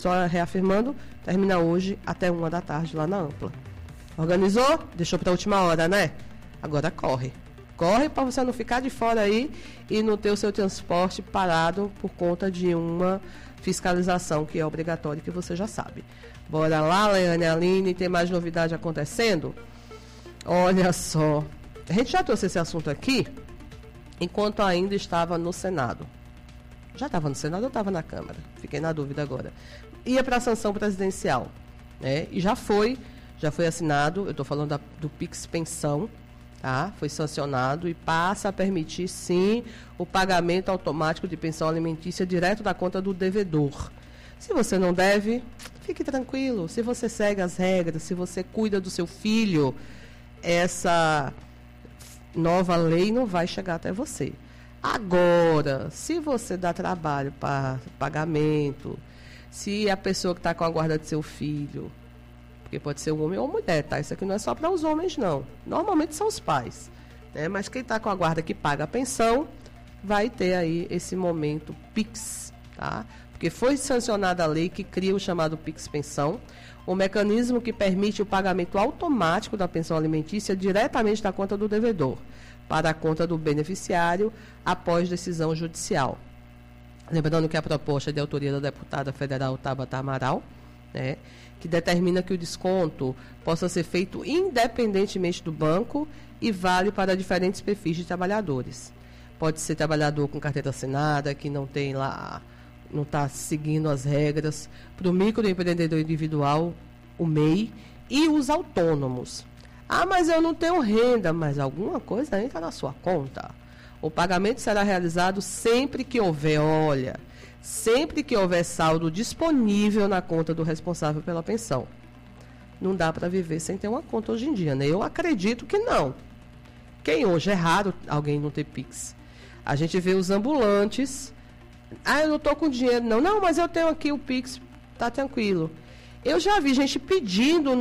Só reafirmando, termina hoje até 1h lá na Ampla. Organizou? Deixou para a última hora, né? Agora corre. Corre para você não ficar de fora aí e não ter o seu transporte parado por conta de uma fiscalização que é obrigatória, que você já sabe. Bora lá, Leane, Aline, tem mais novidade acontecendo? Olha só, a gente já trouxe esse assunto aqui enquanto ainda estava no Senado. Já estava no Senado ou estava na Câmara? Fiquei na dúvida agora. Ia para a sanção presidencial, né? E já foi assinado, eu estou falando do Pix Pensão, tá? Foi sancionado e passa a permitir, sim, o pagamento automático de pensão alimentícia direto da conta do devedor. Se você não deve, fique tranquilo. Se você segue as regras, se você cuida do seu filho, essa nova lei não vai chegar até você. Agora, se você dá trabalho para pagamento, se a pessoa que está com a guarda de seu filho, porque pode ser um homem ou uma mulher, tá? Isso aqui não é só para os homens, não. Normalmente são os pais, né? Mas quem está com a guarda que paga a pensão, vai ter aí esse momento PIX, tá? Porque foi sancionada a lei que cria o chamado PIX Pensão, o mecanismo que permite o pagamento automático da pensão alimentícia diretamente da conta do devedor para a conta do beneficiário após decisão judicial. Lembrando que a proposta é de autoria da deputada federal Tabata Amaral, né, que determina que o desconto possa ser feito independentemente do banco e vale para diferentes perfis de trabalhadores. Pode ser trabalhador com carteira assinada, que não tem lá, não está seguindo as regras, para o microempreendedor individual, o MEI, e os autônomos. Ah, mas eu não tenho renda, mas alguma coisa entra na sua conta. O pagamento será realizado sempre que houver saldo disponível na conta do responsável pela pensão. Não dá para viver sem ter uma conta hoje em dia, né? Eu acredito que não. Hoje é raro alguém não ter Pix. A gente vê os ambulantes. Ah, eu não estou com dinheiro, não. Não, mas eu tenho aqui o Pix, tá tranquilo. Eu já vi gente pedindo,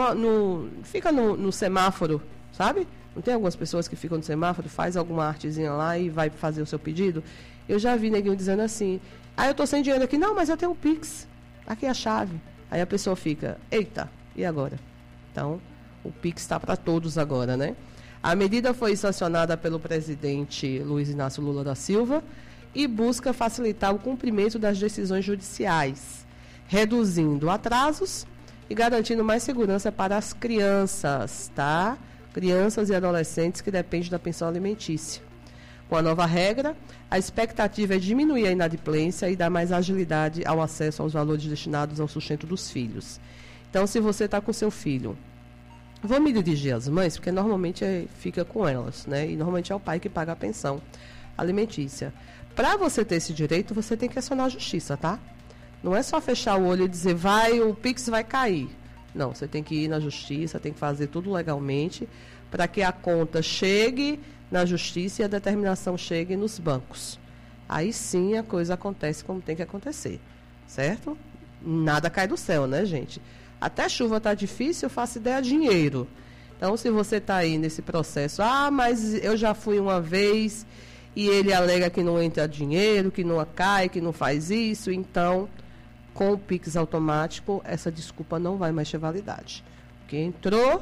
fica no semáforo, sabe? Não tem algumas pessoas que ficam no semáforo, faz alguma artezinha lá e vai fazer o seu pedido? Eu já vi neguinho dizendo assim, eu estou sem dinheiro aqui. Não, mas eu tenho o Pix, aqui é a chave. Aí a pessoa fica, eita, e agora? Então, o Pix está para todos agora, né? A medida foi sancionada pelo presidente Luiz Inácio Lula da Silva e busca facilitar o cumprimento das decisões judiciais, reduzindo atrasos e garantindo mais segurança para as crianças, tá? Crianças e adolescentes que dependem da pensão alimentícia. Com a nova regra, a expectativa é diminuir a inadimplência e dar mais agilidade ao acesso aos valores destinados ao sustento dos filhos. Então, se você está com seu filho, vou me dirigir às mães, porque normalmente fica com elas, né? E normalmente é o pai que paga a pensão alimentícia. Para você ter esse direito, você tem que acionar a justiça, tá? Não é só fechar o olho e dizer, o Pix vai cair. Não, você tem que ir na justiça, tem que fazer tudo legalmente para que a conta chegue na justiça e a determinação chegue nos bancos. Aí sim a coisa acontece como tem que acontecer, certo? Nada cai do céu, né, gente? Até chuva tá difícil, eu faço ideia dinheiro. Então, se você está aí nesse processo, mas eu já fui uma vez e ele alega que não entra dinheiro, que não cai, que não faz isso, então, com o Pix automático, essa desculpa não vai mais ter validade. Quem entrou,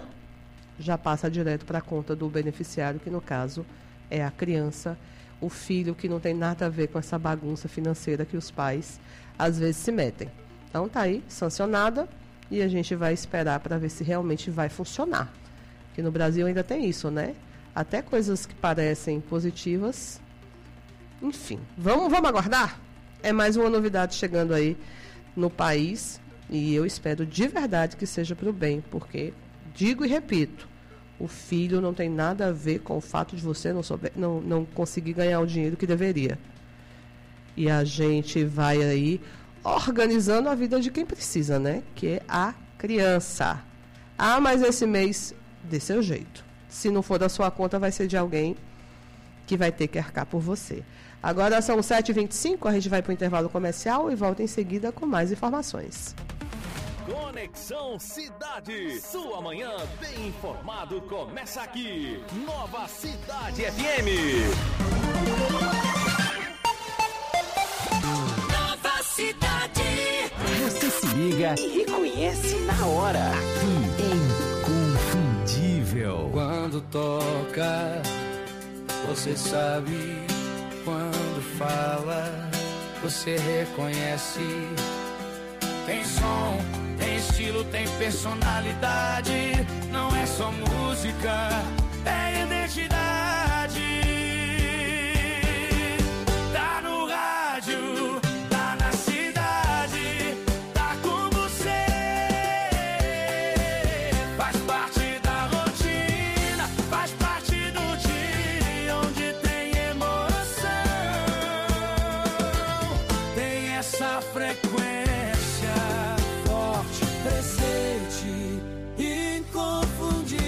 já passa direto para a conta do beneficiário, que no caso é a criança, o filho, que não tem nada a ver com essa bagunça financeira que os pais às vezes se metem. Então tá aí, sancionada, e a gente vai esperar para ver se realmente vai funcionar. Porque no Brasil ainda tem isso, né? Até coisas que parecem positivas. Enfim, vamos aguardar? É mais uma novidade chegando aí no país, e eu espero de verdade que seja para o bem, porque, digo e repito, o filho não tem nada a ver com o fato de você não conseguir ganhar o dinheiro que deveria. E a gente vai aí organizando a vida de quem precisa, né? Que é a criança. Mas esse mês, dê seu jeito. Se não for da sua conta, vai ser de alguém que vai ter que arcar por você. Agora são 7h25, a gente vai para o intervalo comercial e volta em seguida com mais informações. Conexão Cidade. Sua manhã bem informado começa aqui. Nova Cidade FM. Nova Cidade. Você liga e reconhece na hora. Aqui é Inconfundível. Quando toca, você sabe. Quando fala, você reconhece. Tem som, tem estilo, tem personalidade. Não é só música, é identidade. Tá no rádio, tá na cidade, tá com você. Faz parte da rotina, faz parte do dia onde tem emoção. Tem essa frequência forte, presente, inconfundível.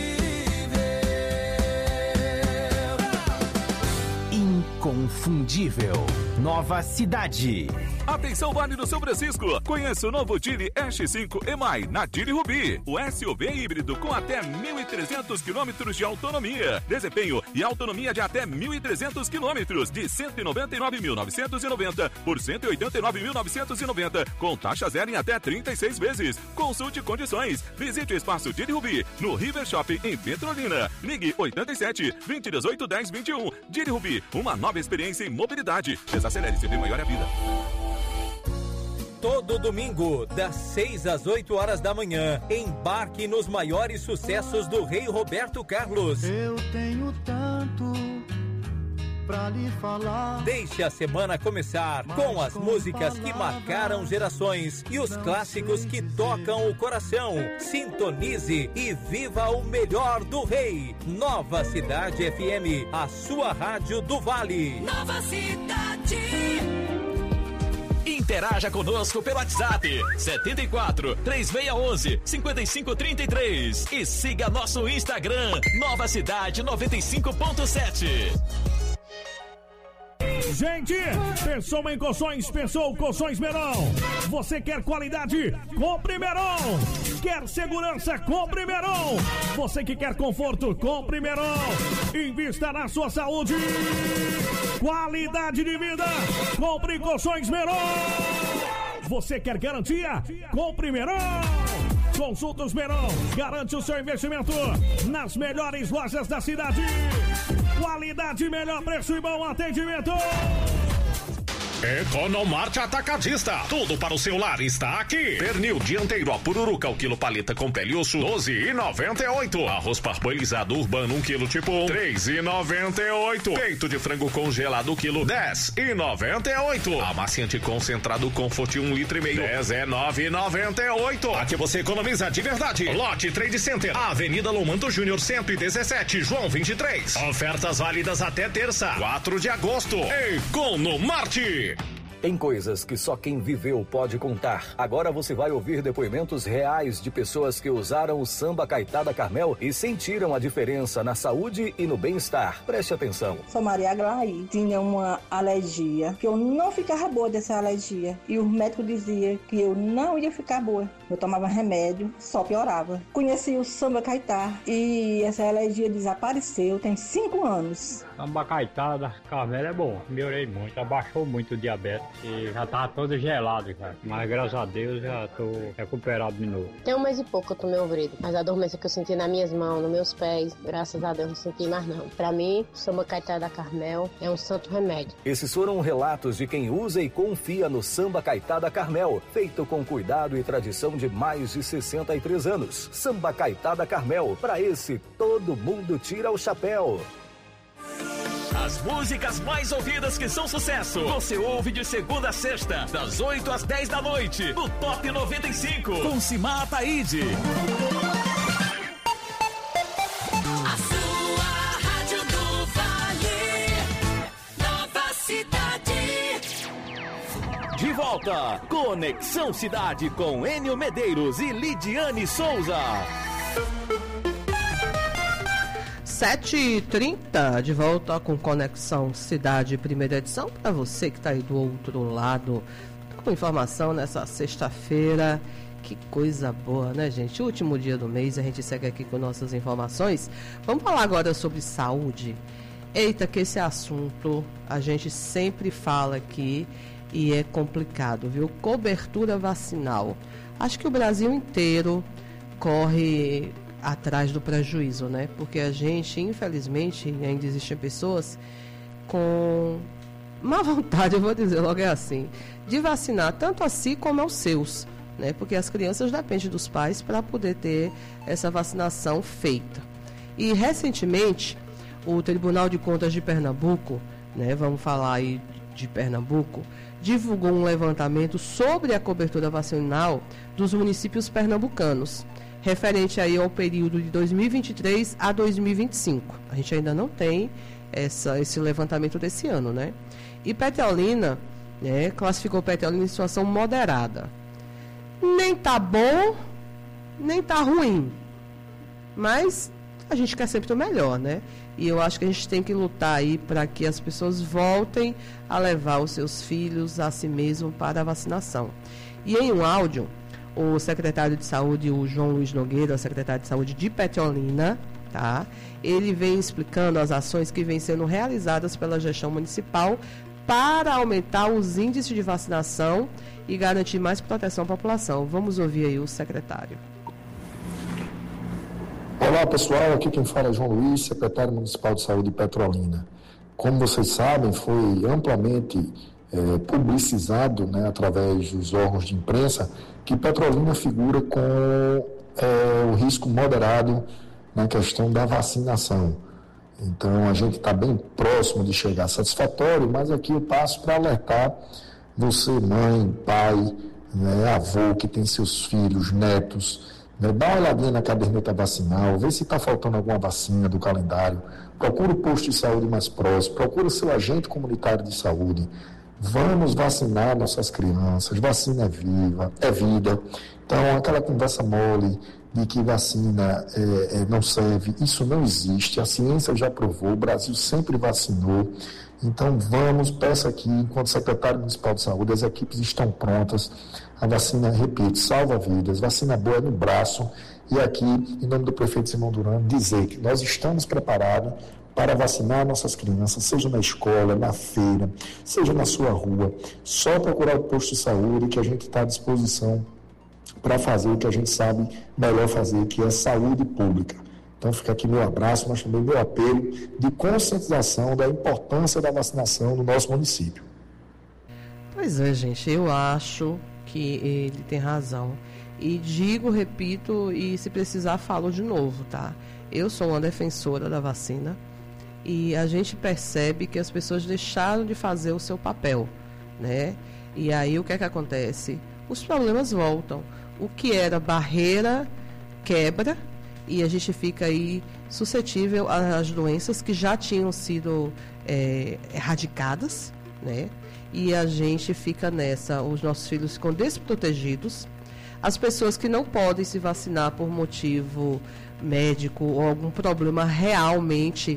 Inconfundível. Nova Cidade. Atenção, Vale do São Francisco! Conheça o novo Geely S5 EMAI na Geely Rubi. O SUV híbrido com até 1.300 km de autonomia. Desempenho e autonomia de até 1.300 km de 199.990 por 189.990 com taxa zero em até 36 vezes. Consulte condições. Visite o espaço Geely Rubi no River Shopping em Petrolina. Ligue 87 2018 1021. Geely Rubi, uma nova experiência em mobilidade. Desacelere, se vê maior a vida. Todo domingo, das 6 às 8 horas da manhã, embarque nos maiores sucessos do rei Roberto Carlos. Eu tenho tanto pra lhe falar. Deixe a semana começar com as músicas que marcaram gerações e os clássicos que tocam o coração. Sintonize e viva o melhor do rei. Nova Cidade FM, a sua rádio do Vale. Nova Cidade. Interaja conosco pelo WhatsApp 74 3611 5533 e siga nosso Instagram Nova Cidade 95.7. Gente, pensou em colchões, pensou Colchões Meron. Você quer qualidade? Compre Meron. Quer segurança? Compre Meron. Você que quer conforto? Compre Meron. Invista na sua saúde. Qualidade de vida? Compre Colchões Meron. Você quer garantia? Compre Meron. Consultas Meron, garante o seu investimento nas melhores lojas da cidade. Qualidade, melhor preço e bom atendimento. Economarte Atacadista. Tudo para o seu lar está aqui. Pernil dianteiro a pururuca, o quilo paleta com pele e osso, 12,98. Arroz parboilizado urbano, 1 quilo tipo 1, 3,98. Peito de frango congelado, quilo 10,98. Amaciante concentrado Comfort 1,5 litro, 19,98. Aqui você economiza de verdade. Lote Trade Center, Avenida Lomanto Júnior 117, João 23. Ofertas válidas até terça, 4 de agosto. Economarte. Tem coisas que só quem viveu pode contar. Agora você vai ouvir depoimentos reais de pessoas que usaram o Samba Caetá da Carmel e sentiram a diferença na saúde e no bem-estar. Preste atenção. Sou Maria Aglaí, tinha uma alergia, que eu não ficava boa dessa alergia. E o médico dizia que eu não ia ficar boa. Eu tomava remédio, só piorava. Conheci o Samba Caetá e essa alergia desapareceu, tem 5 anos. Samba Caetá da Carmel é bom, melhorei muito, abaixou muito o diabetes e já tava todo gelado, cara. Mas graças a Deus já tô recuperado de novo. Tem 1 mês e pouco que eu tomei o Vrido, mas a dormência que eu senti nas minhas mãos, nos meus pés, graças a Deus não senti mais não. Pra mim, o Samba Caetá da Carmel é um santo remédio. Esses foram relatos de quem usa e confia no Samba Caetá da Carmel, feito com cuidado e tradição de mais de 63 anos. Samba Caetá da Carmel, pra esse todo mundo tira o chapéu. As músicas mais ouvidas que são sucesso, você ouve de segunda a sexta, das 8 às 10 da noite, no Top 95, com Simar Ataíde. A sua rádio do Vale, Nova Cidade. De volta, Conexão Cidade com Enio Medeiros e Lidiane Souza. 7h30, de volta com Conexão Cidade, primeira edição, para você que está aí do outro lado, com informação nessa sexta-feira. Que coisa boa, né, gente? Último dia do mês, a gente segue aqui com nossas informações. Vamos falar agora sobre saúde. Eita, que esse assunto a gente sempre fala aqui e é complicado, viu? Cobertura vacinal. Acho que o Brasil inteiro corre atrás do prejuízo, né? Porque a gente, infelizmente, ainda existem pessoas com má vontade, eu vou dizer logo assim, de vacinar tanto a si como aos seus, né? Porque as crianças dependem dos pais para poder ter essa vacinação feita. E recentemente, o Tribunal de Contas de Pernambuco, né, vamos falar aí de Pernambuco, divulgou um levantamento sobre a cobertura vacinal dos municípios pernambucanos, referente aí ao período de 2023 a 2025. A gente ainda não tem esse levantamento desse ano, né? E Petrolina, né, classificou Petrolina em situação moderada. Nem tá bom, nem tá ruim, mas a gente quer sempre o melhor, né? E eu acho que a gente tem que lutar aí para que as pessoas voltem a levar os seus filhos a si mesmo para a vacinação. E em um áudio, o secretário de Saúde, o João Luiz Nogueira, o secretário de Saúde de Petrolina, tá? Ele vem explicando as ações que vêm sendo realizadas pela gestão municipal para aumentar os índices de vacinação e garantir mais proteção à população. Vamos ouvir aí o secretário. Olá pessoal, aqui quem fala é João Luiz, secretário municipal de saúde de Petrolina. Como vocês sabem, foi amplamente publicizado, né, através dos órgãos de imprensa, que Petrolina figura com o risco moderado na questão da vacinação. Então a gente está bem próximo de chegar satisfatório, mas aqui eu passo para alertar você, mãe, pai, né, avô que tem seus filhos, netos, né, dá uma olhadinha na caderneta vacinal, vê se está faltando alguma vacina do calendário, procura o posto de saúde mais próximo, procura seu agente comunitário de saúde. Vamos vacinar nossas crianças, vacina é vida. Então, aquela conversa mole de que vacina não serve, isso não existe, a ciência já provou, o Brasil sempre vacinou. Então, peço aqui, enquanto secretário municipal de saúde, as equipes estão prontas. A vacina, repito, salva vidas, vacina boa no braço. E aqui, em nome do prefeito Simão Durano, dizer que nós estamos preparados para vacinar nossas crianças, seja na escola, na feira, seja na sua rua. Só procurar o posto de saúde que a gente está à disposição para fazer o que a gente sabe melhor fazer, que é saúde pública. Então fica aqui meu abraço, mas também meu apelo de conscientização da importância da vacinação no nosso município. Pois é, gente, eu acho que ele tem razão. E digo, repito, e se precisar falo de novo, tá? Eu sou uma defensora da vacina e a gente percebe que as pessoas deixaram de fazer o seu papel, né? E aí o que é que acontece? Os problemas voltam. O que era barreira quebra e a gente fica aí suscetível às doenças que já tinham sido erradicadas, né? E a gente fica nessa, os nossos filhos ficam desprotegidos. As pessoas que não podem se vacinar por motivo médico ou algum problema realmente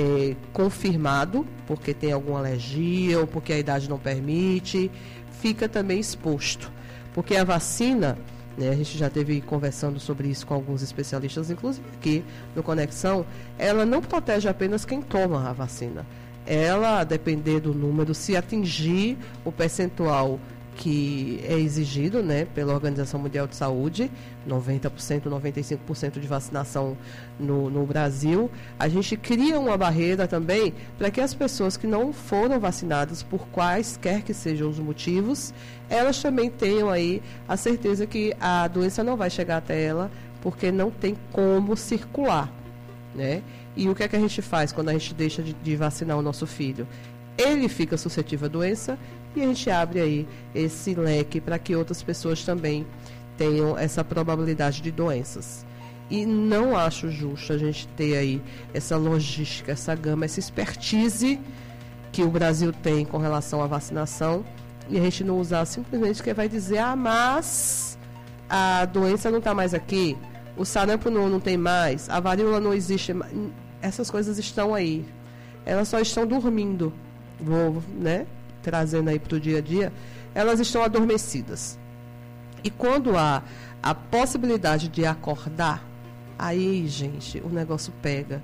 confirmado, porque tem alguma alergia ou porque a idade não permite, fica também exposto. Porque a vacina, né, a gente já esteve conversando sobre isso com alguns especialistas, inclusive aqui no Conexão, ela não protege apenas quem toma a vacina. Ela, a depender do número, se atingir o percentual que é exigido, né, pela Organização Mundial de Saúde, 90%, 95% de vacinação no Brasil, a gente cria uma barreira também para que as pessoas que não foram vacinadas, por quaisquer que sejam os motivos, elas também tenham aí a certeza que a doença não vai chegar até ela, porque não tem como circular, né? E o que é que a gente faz quando a gente deixa de vacinar o nosso filho? Ele fica suscetível à doença e a gente abre aí esse leque para que outras pessoas também tenham essa probabilidade de doenças. E não acho justo a gente ter aí essa logística, essa gama, essa expertise que o Brasil tem com relação à vacinação e a gente não usar simplesmente que vai dizer, mas a doença não está mais aqui, o sarampo não tem mais, a varíola não existe mais. Essas coisas estão aí, elas só estão dormindo. Vou, né, trazendo aí para o dia a dia, elas estão adormecidas. E quando há a possibilidade de acordar, aí, gente, o negócio pega.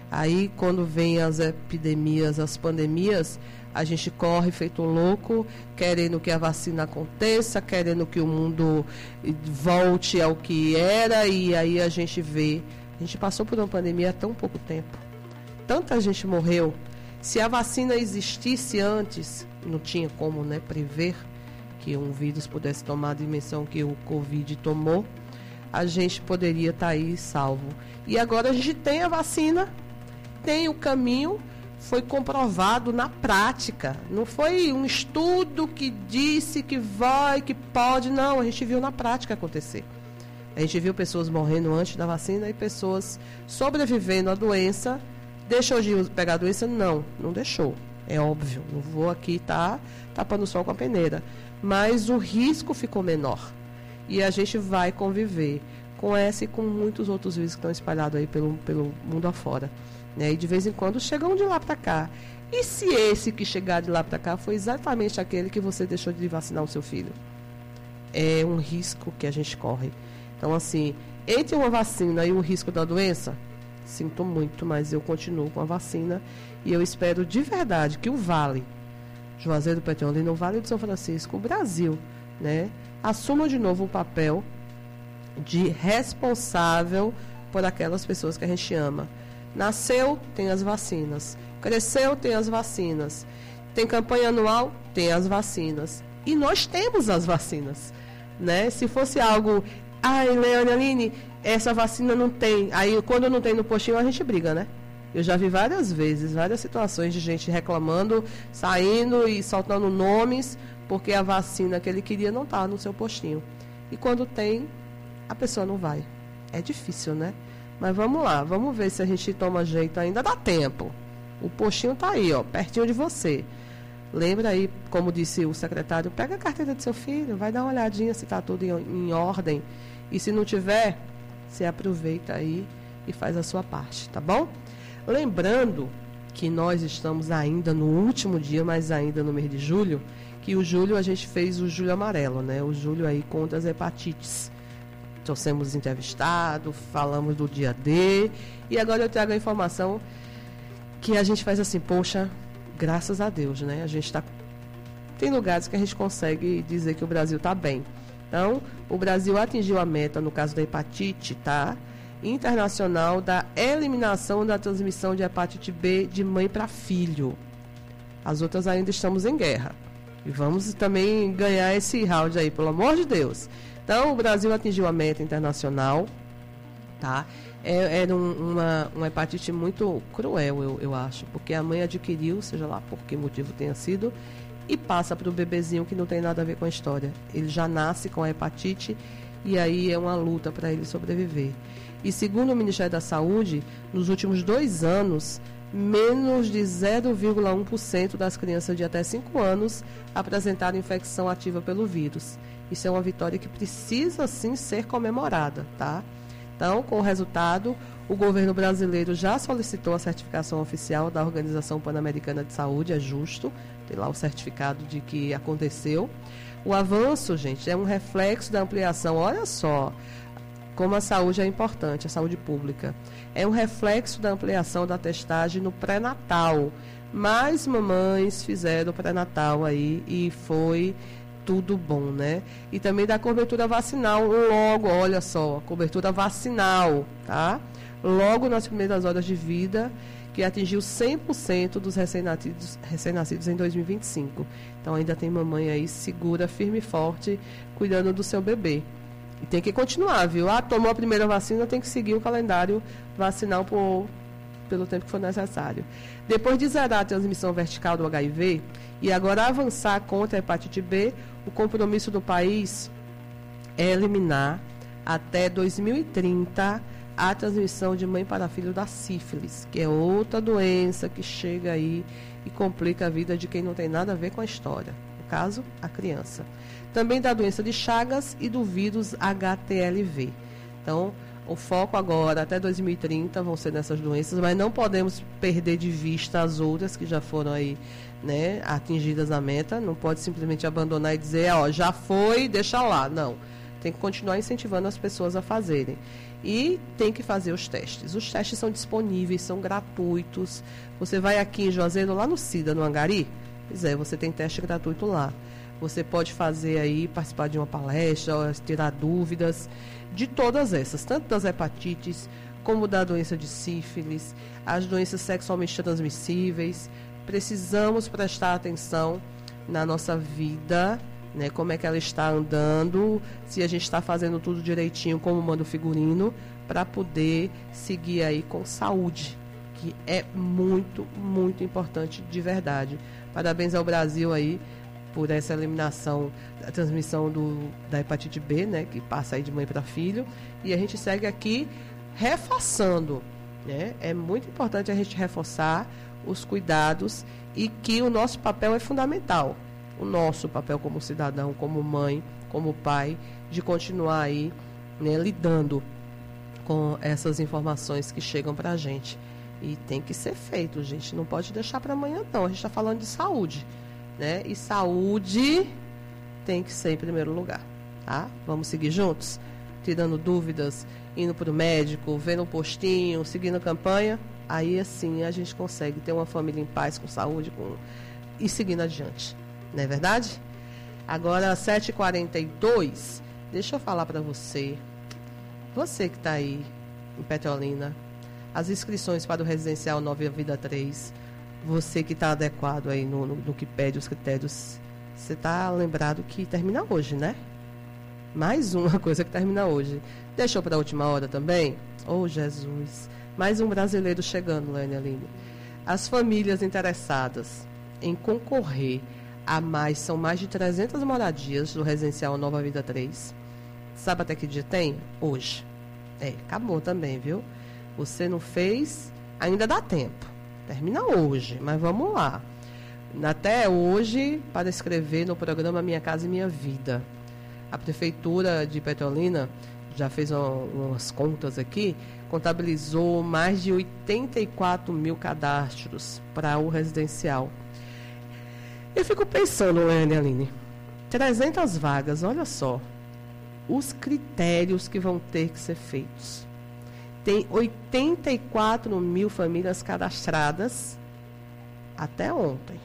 Aí, quando vem as epidemias, as pandemias, a gente corre feito louco, querendo que a vacina aconteça, querendo que o mundo volte ao que era, e aí a gente vê. A gente passou por uma pandemia há tão pouco tempo. Tanta gente morreu. Se a vacina existisse antes, não tinha como, né, prever que um vírus pudesse tomar a dimensão que o Covid tomou, a gente poderia estar aí salvo. E agora a gente tem a vacina, tem o caminho, foi comprovado na prática. Não foi um estudo que disse que vai, que pode. Não, a gente viu na prática acontecer. A gente viu pessoas morrendo antes da vacina e pessoas sobrevivendo à doença. Deixou de pegar a doença? Não, não deixou. É óbvio, não vou aqui estar tapando o sol com a peneira. Mas o risco ficou menor. E a gente vai conviver com essa e com muitos outros vírus que estão espalhados aí pelo mundo afora. Né? E de vez em quando chegam de lá para cá. E se esse que chegar de lá para cá foi exatamente aquele que você deixou de vacinar o seu filho? É um risco que a gente corre. Então, assim, entre uma vacina e o risco da doença, sinto muito, mas eu continuo com a vacina e eu espero de verdade que o Vale, Juazeiro do Petrolina, o Vale de São Francisco, o Brasil, né, assuma de novo o papel de responsável por aquelas pessoas que a gente ama. Nasceu, tem as vacinas. Cresceu, tem as vacinas. Tem campanha anual, tem as vacinas. E nós temos as vacinas, né? Se fosse algo... Ai, Leone, Aline, essa vacina não tem. Aí, quando não tem no postinho, a gente briga, né? Eu já vi várias vezes, várias situações de gente reclamando, saindo e soltando nomes, porque a vacina que ele queria não está no seu postinho. E quando tem, a pessoa não vai. É difícil, né? Mas vamos lá, vamos ver se a gente toma jeito ainda. Dá tempo. O postinho está aí, ó, pertinho de você. Lembra aí, como disse o secretário, pega a carteira do seu filho, vai dar uma olhadinha se está tudo em ordem. E se não tiver, você aproveita aí e faz a sua parte, tá bom? Lembrando que nós estamos ainda no último dia, mas ainda no mês de julho, que o julho a gente fez o julho amarelo, né? O julho aí contra as hepatites. Trouxemos entrevistado, falamos do dia D, e agora eu trago a informação que a gente faz assim, poxa, graças a Deus, né? A gente está... Tem lugares que a gente consegue dizer que o Brasil está bem. Então, o Brasil atingiu a meta, no caso da hepatite, tá? Internacional, da eliminação da transmissão de hepatite B de mãe para filho. As outras ainda estamos em guerra. E vamos também ganhar esse round aí, pelo amor de Deus. Então, o Brasil atingiu a meta internacional, tá? Era uma hepatite muito cruel, eu acho, porque a mãe adquiriu, seja lá por que motivo tenha sido, e passa para o bebezinho que não tem nada a ver com a história. Ele já nasce com a hepatite e aí é uma luta para ele sobreviver. E segundo o Ministério da Saúde, nos últimos 2 anos, menos de 0,1% das crianças de até 5 anos apresentaram infecção ativa pelo vírus. Isso é uma vitória que precisa, sim, ser comemorada, tá? Então, com o resultado, o governo brasileiro já solicitou a certificação oficial da Organização Pan-Americana de Saúde, é justo, tem lá o certificado de que aconteceu. O avanço, gente, é um reflexo da ampliação, olha só como a saúde é importante, a saúde pública. É um reflexo da ampliação da testagem no pré-natal. Mais mamães fizeram o pré-natal aí e foi... tudo bom, né? E também da cobertura vacinal, logo, olha só, a cobertura vacinal, tá? Logo nas primeiras horas de vida, que atingiu 100% dos recém-nascidos em 2025. Então ainda tem mamãe aí segura, firme e forte, cuidando do seu bebê. E tem que continuar, viu? Ah, tomou a primeira vacina, tem que seguir o calendário vacinal pelo tempo que for necessário. Depois de zerar a transmissão vertical do HIV e agora avançar contra a hepatite B, o compromisso do país é eliminar até 2030 a transmissão de mãe para filho da sífilis, que é outra doença que chega aí e complica a vida de quem não tem nada a ver com a história. No caso, a criança. Também da doença de Chagas e do vírus HTLV. Então, o foco agora, até 2030, vão ser nessas doenças, mas não podemos perder de vista as outras que já foram aí, né, atingidas na meta. Não pode simplesmente abandonar e dizer, ó, já foi, deixa lá. Não. Tem que continuar incentivando as pessoas a fazerem. E tem que fazer os testes. Os testes são disponíveis, são gratuitos. Você vai aqui em Juazeiro, lá no CIDA, no Angari, pois é, você tem teste gratuito lá. Você pode fazer aí, participar de uma palestra, tirar dúvidas de todas essas, tanto das hepatites, como da doença de sífilis, as doenças sexualmente transmissíveis. Precisamos prestar atenção na nossa vida, né, como é que ela está andando, se a gente está fazendo tudo direitinho, como manda o figurino, para poder seguir aí com saúde, que é muito, muito importante de verdade. Parabéns ao Brasil aí por essa eliminação da transmissão da hepatite B, né, que passa aí de mãe para filho, e a gente segue aqui reforçando, né? É muito importante a gente reforçar os cuidados e que o nosso papel é fundamental. O nosso papel como cidadão, como mãe, como pai, de continuar aí, né, lidando com essas informações que chegam para a gente. E tem que ser feito, gente. Não pode deixar para amanhã, não. A gente está falando de saúde, né? E saúde tem que ser em primeiro lugar, tá? Vamos seguir juntos? Tirando dúvidas, indo para o médico, vendo um postinho, seguindo a campanha. Aí, assim, a gente consegue ter uma família em paz, com saúde, e seguindo adiante. Não é verdade? Agora, 7h42, deixa eu falar para você que está aí em Petrolina, as inscrições para o Residencial Nova Vida 3, você que está adequado aí no que pede os critérios, você está lembrado que termina hoje, né? Mais uma coisa que termina hoje. Deixou para a última hora também? Oh, Jesus! Mais um brasileiro chegando, Lene Aline. As famílias interessadas em concorrer são mais de 300 moradias do Residencial Nova Vida 3. Sabe até que dia tem? Hoje. Acabou também, viu? Você não fez, ainda dá tempo. Termina hoje, mas vamos lá. Até hoje, para escrever no programa Minha Casa e Minha Vida. A Prefeitura de Petrolina já fez umas contas aqui, contabilizou mais de 84 mil cadastros para o residencial. Eu fico pensando, Lene Aline, 300 vagas, olha só, os critérios que vão ter que ser feitos. Tem 84 mil famílias cadastradas até ontem.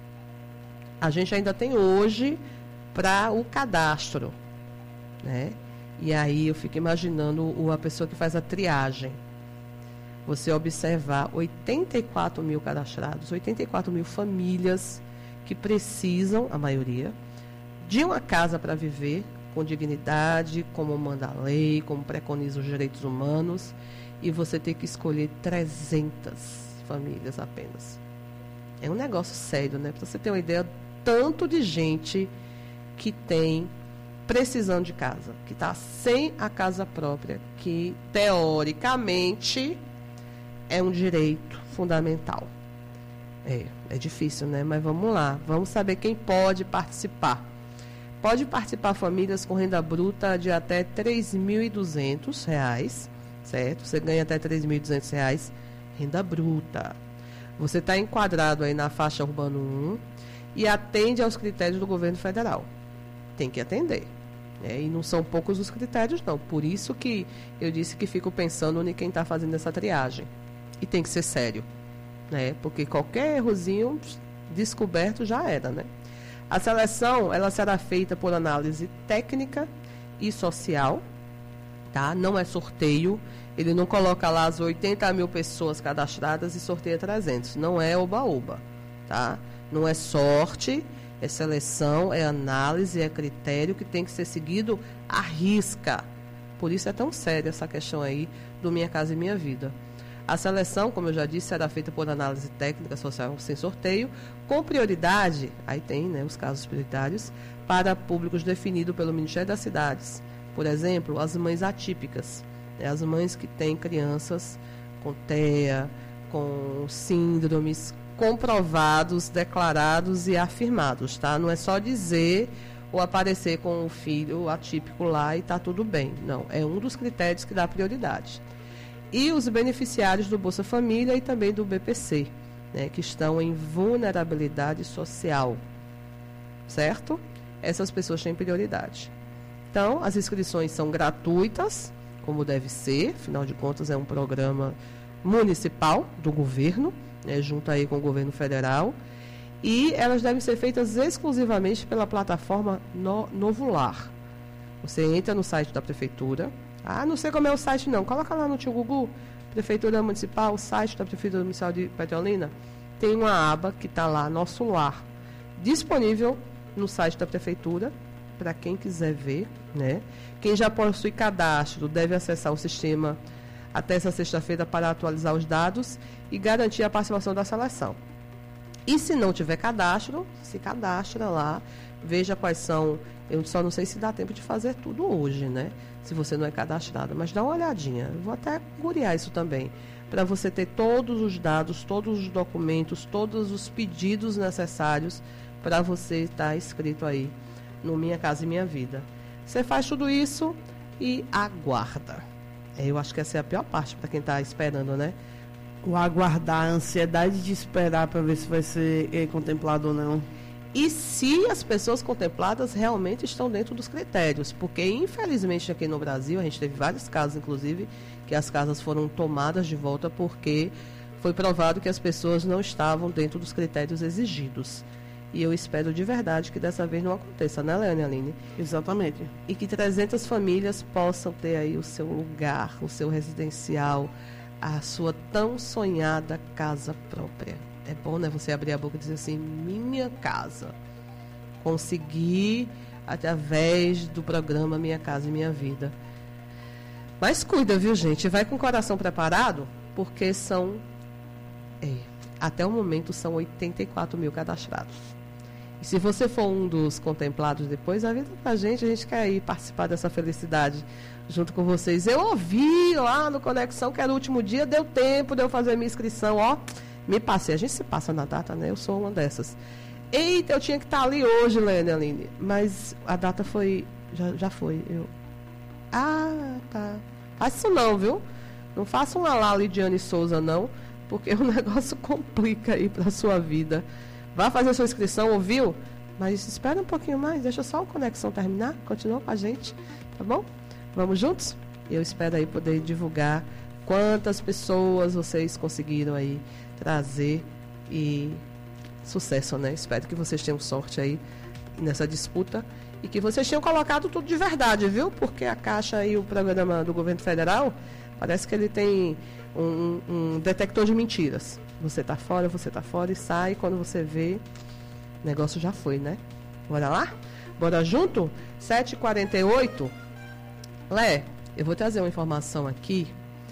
A gente ainda tem hoje para o cadastro, né? E aí eu fico imaginando a pessoa que faz a triagem. Você observar 84 mil cadastrados, 84 mil famílias que precisam, a maioria, de uma casa para viver com dignidade, como manda a lei, como preconiza os direitos humanos, e você ter que escolher 300 famílias apenas. É um negócio sério, né? Para você ter uma ideia, tanto de gente que tem precisando de casa, que está sem a casa própria, que teoricamente é um direito fundamental. É difícil, né? Mas vamos lá, vamos saber quem pode participar. Pode participar famílias com renda bruta de até R$ 3.200, certo? Você ganha até R$ 3.200, renda bruta. Você está enquadrado aí na faixa Urbano 1 e atende aos critérios do governo federal. Tem que atender. E não são poucos os critérios, não. Por isso que eu disse que fico pensando em quem está fazendo essa triagem. E tem que ser sério, né? Porque qualquer errozinho descoberto já era, né? A seleção, ela será feita por análise técnica e social, tá? Não é sorteio. Ele não coloca lá as 80 mil pessoas cadastradas e sorteia 300. Não é oba-oba, tá? Não é sorte, é seleção, é análise, é critério que tem que ser seguido à risca. Por isso é tão séria essa questão aí do Minha Casa e Minha Vida. A seleção, como eu já disse, será feita por análise técnica social sem sorteio, com prioridade, aí tem, né, os casos prioritários, para públicos definidos pelo Ministério das Cidades. Por exemplo, as mães atípicas, né, as mães que têm crianças com TEA, com síndromes comprovados, declarados e afirmados, tá? Não é só dizer ou aparecer com o filho atípico lá e está tudo bem. Não, é um dos critérios que dá prioridade. E os beneficiários do Bolsa Família e também do BPC, né, que estão em vulnerabilidade social, certo? Essas pessoas têm prioridade. Então, as inscrições são gratuitas, como deve ser, afinal de contas é um programa municipal do governo, né, junto aí com o governo federal, e elas devem ser feitas exclusivamente pela plataforma Novo Lar. Você entra no site da prefeitura, não sei como é o site não, coloca lá no tio Gugu, Prefeitura Municipal, o site da Prefeitura Municipal de Petrolina, tem uma aba que está lá, Nosso Lar, disponível no site da prefeitura, para quem quiser ver, né? Quem já possui cadastro deve acessar o sistema até essa sexta-feira para atualizar os dados e garantir a participação da seleção. E se não tiver cadastro, se cadastra lá, veja quais são. Eu só não sei se dá tempo de fazer tudo hoje, né? Se você não é cadastrado, mas dá uma olhadinha. Eu vou até curiar isso também, para você ter todos os dados, todos os documentos, todos os pedidos necessários para você estar inscrito aí no Minha Casa e Minha Vida. Você faz tudo isso e aguarda. Eu acho que essa é a pior parte para quem está esperando, né? O aguardar, a ansiedade de esperar para ver se vai ser contemplado ou não. E se as pessoas contempladas realmente estão dentro dos critérios, porque infelizmente aqui no Brasil, a gente teve vários casos, inclusive, que as casas foram tomadas de volta porque foi provado que as pessoas não estavam dentro dos critérios exigidos. E eu espero de verdade que dessa vez não aconteça, né, Leane e Aline? Exatamente. E que 300 famílias possam ter aí o seu lugar, o seu residencial, a sua tão sonhada casa própria. É bom, né, você abrir a boca e dizer assim, minha casa. Conseguir através do programa Minha Casa e Minha Vida. Mas cuida, viu, gente? Vai com o coração preparado, porque são... até o momento são 84 mil cadastrados. E se você for um dos contemplados depois, avisa pra gente, a gente quer ir participar dessa felicidade junto com vocês. Eu ouvi lá no Conexão que era o último dia, deu tempo de eu fazer minha inscrição, me passei. A gente se passa na data, né? Eu sou uma dessas. Eita, eu tinha que estar ali hoje, Leane e Aline, mas a data foi, já foi. Tá. Faz isso não, viu? Não faça um alá Lidiane Souza, não, porque o negócio complica aí para a sua vida. Vá fazer sua inscrição, ouviu? Mas espera um pouquinho mais, deixa só o Conexão terminar, continua com a gente, tá bom? Vamos juntos? Eu espero aí poder divulgar quantas pessoas vocês conseguiram aí trazer e sucesso, né? Espero que vocês tenham sorte aí nessa disputa e que vocês tenham colocado tudo de verdade, viu? Porque a Caixa e o programa do governo federal, parece que ele tem um detector de mentiras. Você tá fora e sai, quando você vê, o negócio já foi, né? Bora lá? Bora junto? 7h48. Lé, eu vou trazer uma informação aqui.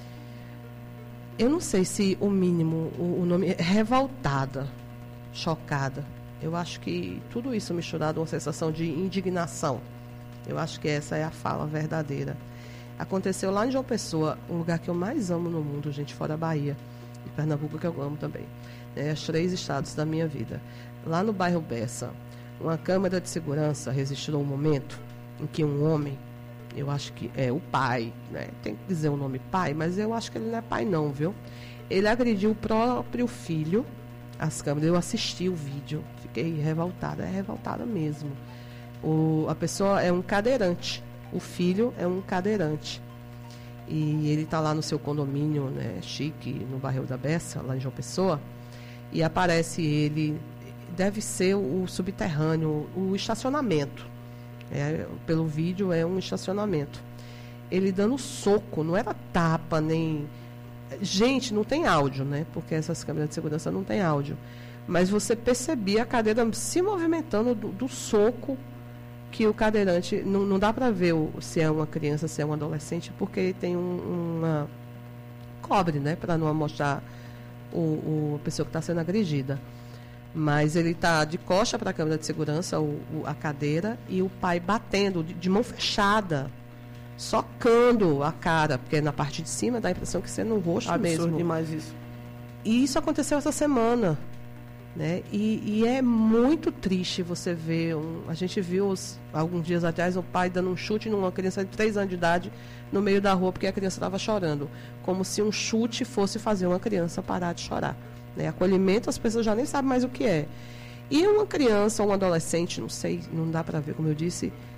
Eu não sei se o mínimo, o nome é revoltada, chocada. Eu acho que tudo isso misturado uma sensação de indignação. Eu acho que essa é a fala verdadeira. Aconteceu lá em João Pessoa, um lugar que eu mais amo no mundo, gente, fora a Bahia. E Pernambuco, que eu amo também. Os 3 estados da minha vida. Lá no bairro Bessa, uma câmera de segurança registrou um momento em que um homem, eu acho que é o pai, né? Tem que dizer o nome pai, mas eu acho que ele não é pai não, viu? Ele agrediu o próprio filho. As câmeras, eu assisti o vídeo, fiquei revoltada, é revoltada mesmo. A pessoa é um cadeirante, o filho é um cadeirante. E ele está lá no seu condomínio, né, chique, no bairro da Bessa, lá em João Pessoa, e aparece ele, deve ser o subterrâneo, o estacionamento. Pelo vídeo é um estacionamento. Ele dando soco, não era tapa, nem... Gente, não tem áudio, né? Porque essas câmeras de segurança não tem áudio. Mas você percebia a cadeira se movimentando do soco que o cadeirante... Não dá para ver se é uma criança, se é um adolescente, porque tem uma... Cobre, né? Para não mostrar a pessoa que está sendo agredida. Mas ele está de costa para a câmera de segurança, a cadeira, e o pai batendo de mão fechada, socando a cara, porque na parte de cima dá a impressão que você no rosto mesmo. Absurdo demais isso. E isso aconteceu essa semana, né? E é muito triste você ver, a gente viu alguns dias atrás o pai dando um chute numa criança de 3 anos de idade no meio da rua, porque a criança estava chorando, como se um chute fosse fazer uma criança parar de chorar. Acolhimento, as pessoas já nem sabem mais o que é. E uma criança ou um adolescente, não sei, não dá para ver, como eu disse,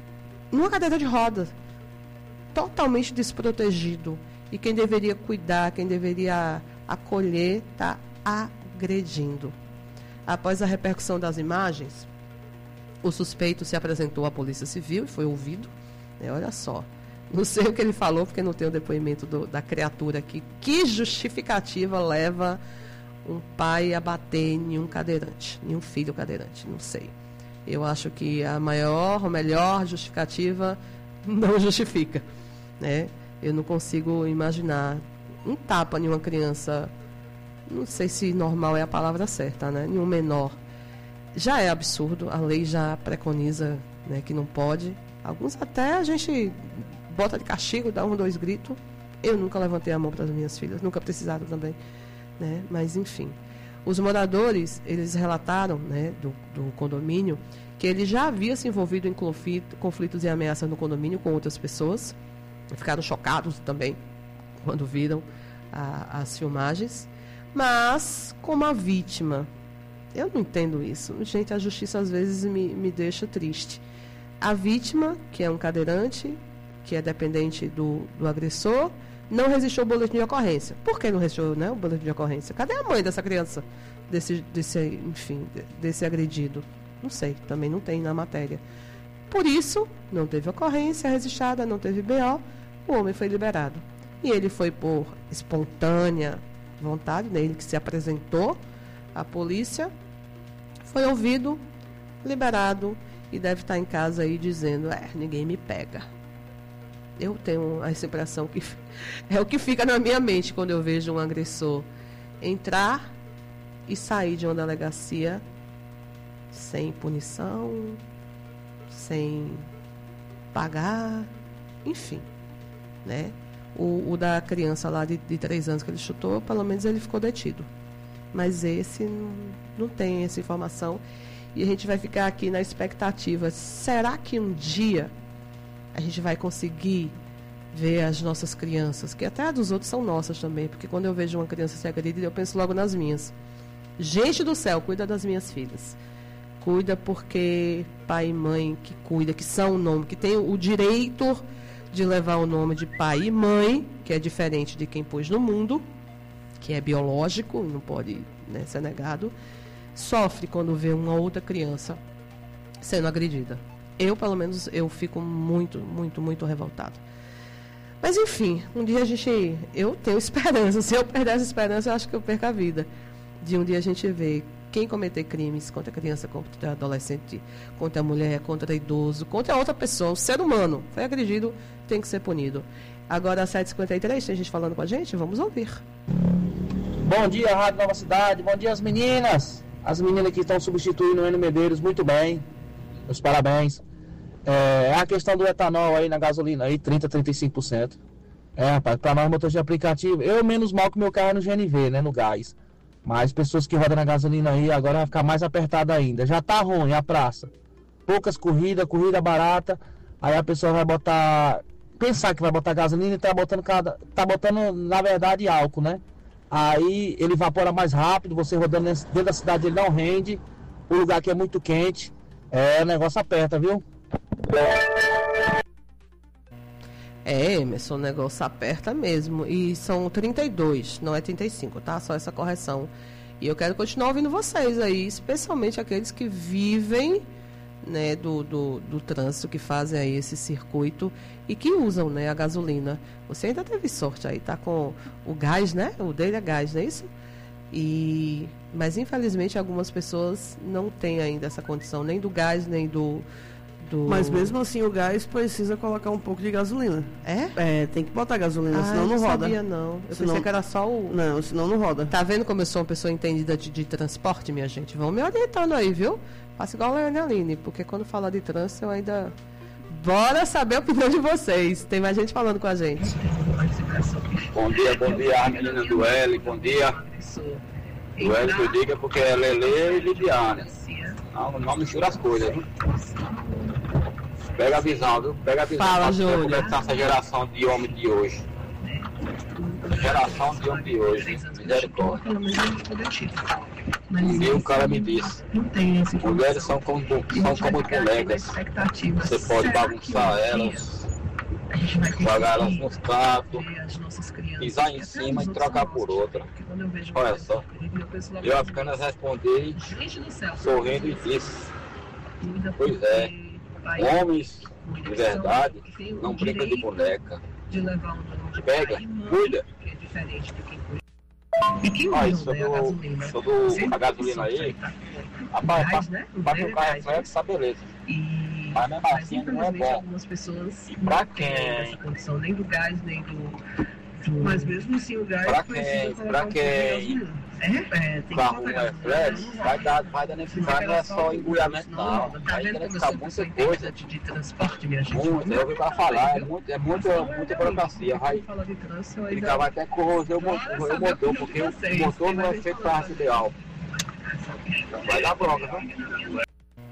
numa cadeira de rodas, totalmente desprotegido. E quem deveria cuidar, quem deveria acolher, está agredindo. Após a repercussão das imagens, o suspeito se apresentou à Polícia Civil e foi ouvido. Olha só, não sei o que ele falou, porque não tem o depoimento da criatura aqui. Que justificativa leva um pai a bater em um cadeirante, em um filho cadeirante? Não sei. Eu acho que a melhor justificativa não justifica, né? Eu não consigo imaginar um tapa em uma criança, não sei se normal é a palavra certa, né? Em um menor. Já é absurdo, a lei já preconiza, né, que não pode. Alguns até a gente bota de castigo, dá 1, 2 gritos. Eu nunca levantei a mão para as minhas filhas, nunca precisaram também, né? Mas enfim. Os moradores, eles relataram, né, do condomínio, que ele já havia se envolvido em conflitos e ameaças no condomínio com outras pessoas. Ficaram chocados também quando viram as filmagens. Mas, como a vítima, eu não entendo isso. Gente, a justiça às vezes me deixa triste. A vítima, que é um cadeirante, que é dependente do agressor, não resistiu ao boletim de ocorrência. Por que não resistiu, né, o boletim de ocorrência? Cadê a mãe dessa criança, desse agredido? Não sei, também não tem na matéria. Por isso, não teve ocorrência registrada, não teve BO, o homem foi liberado. E ele foi por espontânea vontade, né, ele que se apresentou à polícia, foi ouvido, liberado, e deve estar em casa aí dizendo, ninguém me pega. Eu tenho essa impressão que é o que fica na minha mente quando eu vejo um agressor entrar e sair de uma delegacia sem punição, sem pagar, enfim, né? O da criança lá de 3 anos que ele chutou, pelo menos ele ficou detido. Mas esse não tem essa informação. E a gente vai ficar aqui na expectativa. Será que um dia a gente vai conseguir ver as nossas crianças, que até a dos outros são nossas também, porque quando eu vejo uma criança ser agredida, eu penso logo nas minhas. Gente do céu, cuida das minhas filhas. Cuida porque pai e mãe que cuida, que são o nome, que tem o direito de levar o nome de pai e mãe, que é diferente de quem pôs no mundo, que é biológico, não pode, né, ser negado, sofre quando vê uma outra criança sendo agredida. Eu, pelo menos, eu fico muito, muito, muito revoltado. Mas, enfim, um dia eu tenho esperança. Se eu perder essa esperança, eu acho que eu perco a vida. De um dia a gente ver quem cometer crimes contra criança, contra adolescente, contra mulher, contra idoso, contra outra pessoa, um ser humano, foi agredido, tem que ser punido. Agora, às 7h53, tem gente falando com a gente? Vamos ouvir. Bom dia, Rádio Nova Cidade. Bom dia, as meninas. As meninas que estão substituindo o Enio Medeiros, muito bem. Meus parabéns. A questão do etanol aí na gasolina, aí 30%, 35%. Rapaz, para nós motores de aplicativo, eu menos mal que meu carro é no GNV, né, no gás. Mas pessoas que rodam na gasolina aí, agora vai ficar mais apertado ainda. Já tá ruim a praça. Poucas corrida barata. Aí a pessoa vai pensar que vai botar gasolina e tá botando, na verdade, álcool, né? Aí ele evapora mais rápido, você rodando dentro da cidade ele não rende. O lugar aqui é muito quente. O negócio aperta, viu? Emerson, o negócio aperta mesmo. E são 32, não é 35, tá? Só essa correção. E eu quero continuar ouvindo vocês aí, especialmente aqueles que vivem, né, do trânsito, que fazem aí esse circuito e que usam, né, a gasolina. Você ainda teve sorte aí, tá com o gás, né? O dele é gás, não é isso? Mas infelizmente algumas pessoas não têm ainda essa condição, nem do gás, nem do... Mas mesmo assim o gás precisa colocar um pouco de gasolina. Tem que botar gasolina, senão não roda. Eu não sabia, não. Eu pensei que era só o... Não, senão não roda. Tá vendo como eu sou uma pessoa entendida de transporte, minha gente? Vão me orientando aí, viu? Faça igual a Leoneline, porque quando fala de trânsito eu ainda... Bora saber a opinião de vocês. Tem mais gente falando com a gente. Bom dia, menina do L. Bom dia. Do L que eu digo é porque é Lele e Lidiane. Não mistura as coisas, viu? Pega a visão, viu? Pega a visão. Fala, Júlio. Como é que tá essa geração de homem de hoje? Geração de homem de hoje. Misericórdia. E o cara me disse, mulheres são como bonecas, você pode bagunçar elas, jogar elas nos pratos, pisar em cima e trocar por outra. Olha só, eu apenas respondi, sorrindo e disse, pois é, homens de verdade não brincam de boneca. Pega, cuida. Olha, sobre a gasolina aí, rapaz, para que o carro é flex, tá beleza. Mas mesmo assim não é bom. E pra quem? Mas mesmo assim o gás pra quem o carro não é flex, vai danificar, não é só engulhamento não, vai danificar muita coisa, muito, eu ouvi pra falar, é muita burocracia, vai até corroer o motor, porque o motor não é feito para raça ideal, vai dar bronca, viu?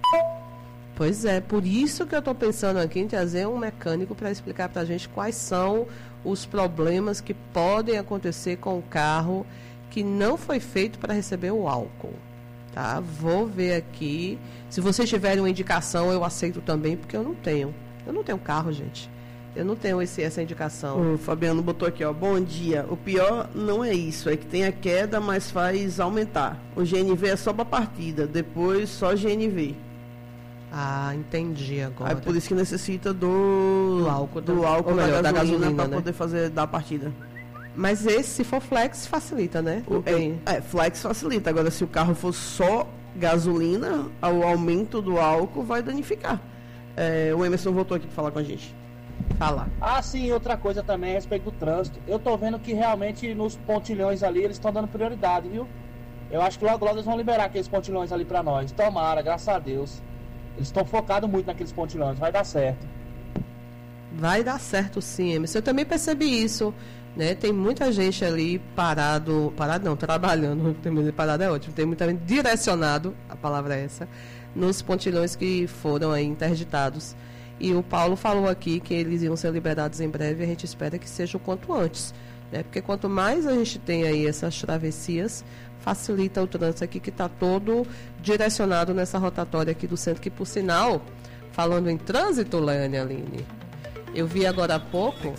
Pois é, por isso que eu estou pensando aqui em trazer um mecânico para explicar para a gente quais são os problemas que podem acontecer com o carro que não foi feito para receber o álcool, tá? Vou ver aqui. Se vocês tiverem uma indicação, eu aceito também, porque eu não tenho. Eu não tenho carro, gente. Eu não tenho essa indicação. O Fabiano botou aqui, ó. Bom dia. O pior não é isso, é que tem a queda, mas faz aumentar. O GNV é só para partida, depois só GNV. Ah, entendi agora. Aí por isso que necessita do álcool da gasolina para poder dar a partida. Mas esse, se for flex, facilita, né? Flex facilita. Agora, se o carro for só gasolina, o aumento do álcool vai danificar. O Emerson voltou aqui para falar com a gente. Fala. Ah, sim, outra coisa também a respeito do trânsito. Eu tô vendo que realmente nos pontilhões ali eles estão dando prioridade, viu? Eu acho que logo eles vão liberar aqueles pontilhões ali para nós. Tomara, graças a Deus. Eles estão focados muito naqueles pontilhões, vai dar certo. Vai dar certo sim, Emerson. Eu também percebi isso, né? Tem muita gente ali trabalhando, parado é ótimo, tem muita gente direcionado, a palavra é essa, nos pontilhões que foram aí interditados. E o Paulo falou aqui que eles iam ser liberados em breve, e a gente espera que seja o quanto antes, né? Porque quanto mais a gente tem aí essas travessias, facilita o trânsito aqui, que está todo direcionado nessa rotatória aqui do centro, que por sinal, falando em trânsito, Laiane Aline, eu vi agora há pouco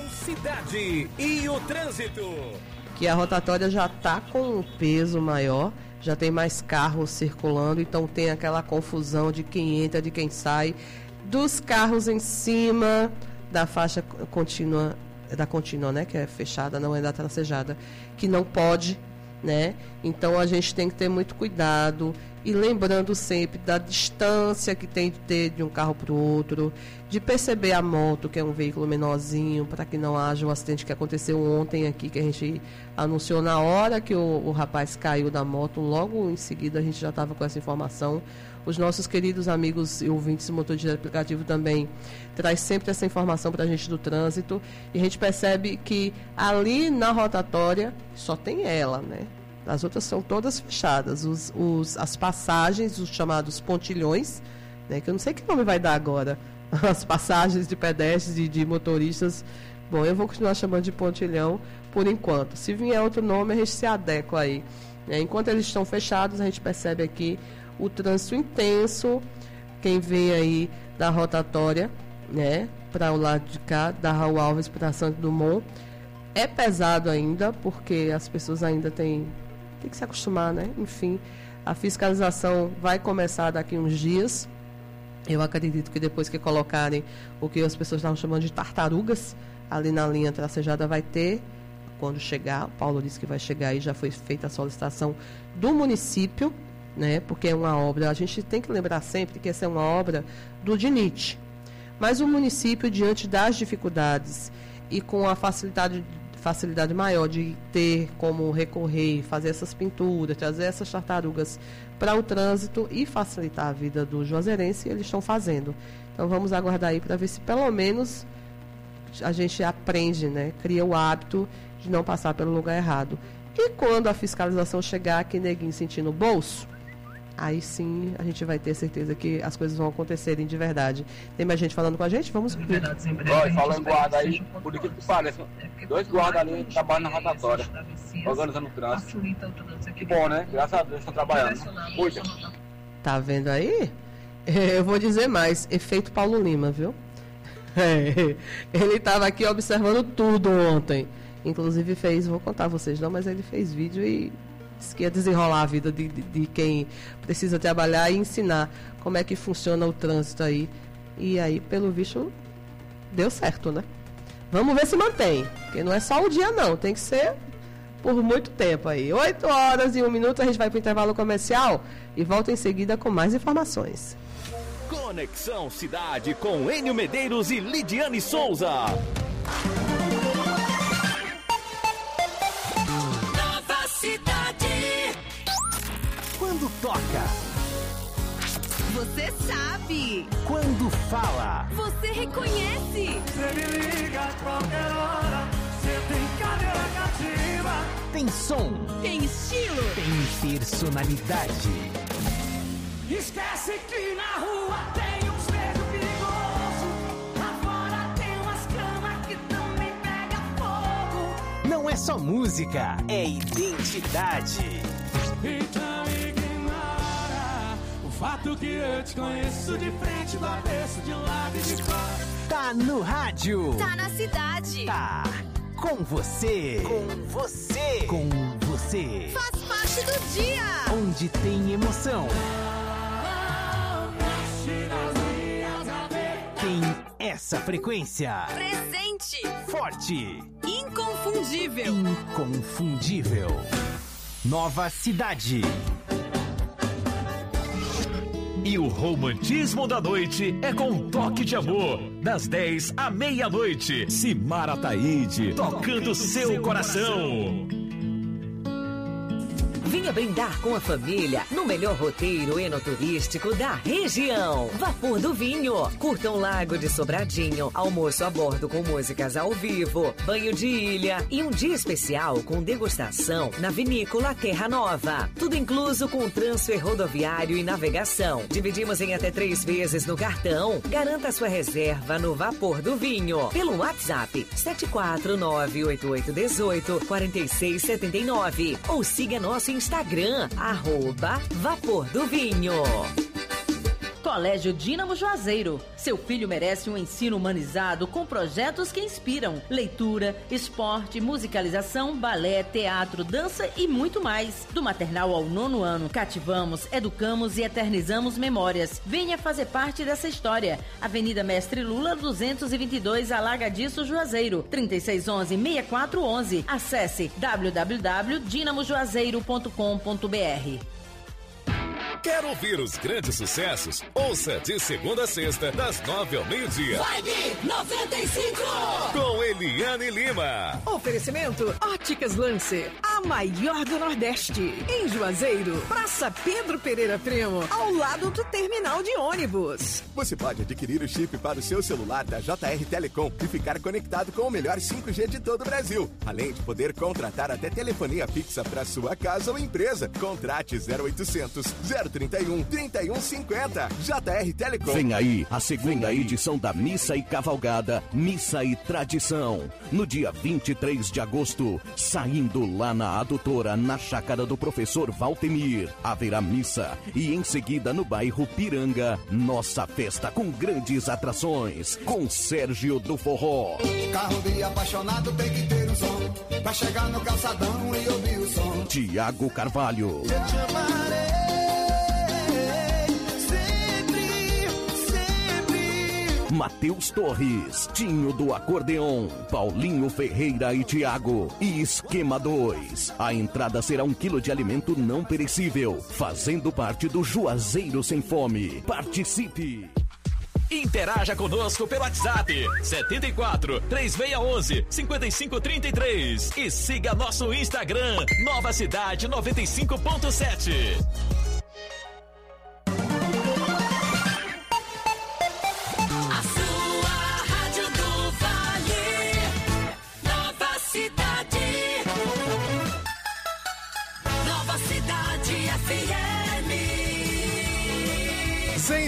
Cidade e o trânsito, que a rotatória já está com um peso maior, já tem mais carros circulando, então tem aquela confusão de quem entra, de quem sai, dos carros em cima da faixa contínua, né, que é fechada, não é da tracejada, que não pode, né? Então a gente tem que ter muito cuidado e lembrando sempre da distância que tem de ter de um carro para o outro, de perceber a moto, que é um veículo menorzinho, para que não haja um acidente que aconteceu ontem aqui, que a gente anunciou na hora que o rapaz caiu da moto, logo em seguida a gente já estava com essa informação. Os nossos queridos amigos e ouvintes motoristas de aplicativo também traz sempre essa informação para a gente do trânsito. E a gente percebe que ali na rotatória só tem ela, né? As outras são todas fechadas. As passagens, os chamados pontilhões, né? Que eu não sei que nome vai dar agora. As passagens de pedestres e de motoristas. Bom, eu vou continuar chamando de pontilhão por enquanto. Se vier outro nome, a gente se adequa aí, né? Enquanto eles estão fechados, a gente percebe aqui o trânsito intenso. Quem vem aí da rotatória, né, para o lado de cá, da Raul Alves para Santos Dumont, é pesado ainda, porque as pessoas ainda têm que se acostumar, né? Enfim, a fiscalização vai começar daqui uns dias. Eu acredito que depois que colocarem o que as pessoas estavam chamando de tartarugas ali na linha tracejada, vai ter, quando chegar, o Paulo disse que vai chegar e já foi feita a solicitação do município, né? Porque é uma obra, a gente tem que lembrar sempre que essa é uma obra do DINIT. Mas o município, diante das dificuldades e com a facilidade maior de ter como recorrer, fazer essas pinturas, trazer essas tartarugas para o trânsito e facilitar a vida do juazeirense, eles estão fazendo. Então vamos aguardar aí para ver se pelo menos a gente aprende, né? Cria o hábito de não passar pelo lugar errado. E quando a fiscalização chegar, que neguinho sentir no bolso, aí sim a gente vai ter certeza que as coisas vão acontecerem de verdade. Tem mais gente falando com a gente? Vamos ver. Olha, falando em guarda aí, por aquilo que parece, 2 guardas ali trabalham na rotatória, organizando o trânsito. Que bom, né? Graças a Deus estão trabalhando. Cuida. Tá vendo aí? Eu vou dizer mais, efeito Paulo Lima, viu? Ele estava aqui observando tudo ontem. Inclusive vou contar a vocês não, mas ele fez vídeo e disse que ia desenrolar a vida de quem precisa trabalhar e ensinar como é que funciona o trânsito aí. E aí, pelo visto, deu certo, né? Vamos ver se mantém, porque não é só o dia não, tem que ser por muito tempo aí. 8h01, a gente vai para o intervalo comercial e volta em seguida com mais informações. Conexão Cidade com Enio Medeiros e Lidiane Souza. Nova Cidade. Quando toca, você sabe. quando fala, Você reconhece. Você me liga a qualquer hora. Você tem cadeira cativa. tem som, Tem estilo. tem personalidade. Esquece que na rua tem uns negros perigosos. Lá fora tem umas camas que também pega fogo. Não é só música, é identidade. Então ignora o fato que eu te conheço de frente, do avesso, de lado e de fora. Tá no rádio. Tá na cidade. Tá com você. Com você. Com você. Faz parte do dia. Onde tem emoção. Tem essa frequência. Presente. Forte. Inconfundível. Inconfundível. Nova Cidade. E o romantismo da noite é com um toque de amor. Das 10 à meia-noite. Simara Taíde, tocando seu coração. Venha brindar com a família no melhor roteiro enoturístico da região. Vapor do Vinho. Curta um lago de Sobradinho, almoço a bordo com músicas ao vivo, banho de ilha e um dia especial com degustação na vinícola Terra Nova. Tudo incluso com transfer rodoviário e navegação. Dividimos em até 3 vezes no cartão. Garanta sua reserva no Vapor do Vinho pelo WhatsApp 749-8818-4679 ou siga nosso Instagram, @Vapor do Vinho. Colégio Dínamo Juazeiro. Seu filho merece um ensino humanizado com projetos que inspiram. Leitura, esporte, musicalização, balé, teatro, dança e muito mais. Do maternal ao 9º ano, cativamos, educamos e eternizamos memórias. Venha fazer parte dessa história. Avenida Mestre Lula, 222, Alagadiço, Juazeiro. 3611-6411. Acesse www.dinamojuazeiro.com.br. Quer ouvir os grandes sucessos? Ouça de segunda a sexta, das 9 ao meio-dia. Vibe 95. Com Eliane Lima. Oferecimento Óticas Lancer, a maior do Nordeste. Em Juazeiro, Praça Pedro Pereira Primo, ao lado do terminal de ônibus. Você pode adquirir o chip para o seu celular da JR Telecom e ficar conectado com o melhor 5G de todo o Brasil. Além de poder contratar até telefonia fixa para sua casa ou empresa. Contrate 0800 031 3150. JR Telecom. Vem aí a segunda edição da Missa e Cavalgada, Missa e Tradição. No dia 23 de agosto, saindo lá na Adutora, na chácara do professor Valtemir. Haverá missa e em seguida no bairro Piranga, nossa festa com grandes atrações, com Sérgio do Forró. Carro de apaixonado tem que ter um som, pra chegar no calçadão e ouvir o som. Tiago Carvalho. Eu te amarei. Matheus Torres, Tinho do Acordeon, Paulinho Ferreira e Tiago. E Esquema 2. A entrada será 1 quilo de alimento não perecível, fazendo parte do Juazeiro Sem Fome. Participe! Interaja conosco pelo WhatsApp 74 3611 5533 e siga nosso Instagram Nova Cidade 95.7. Nova Cidade FM.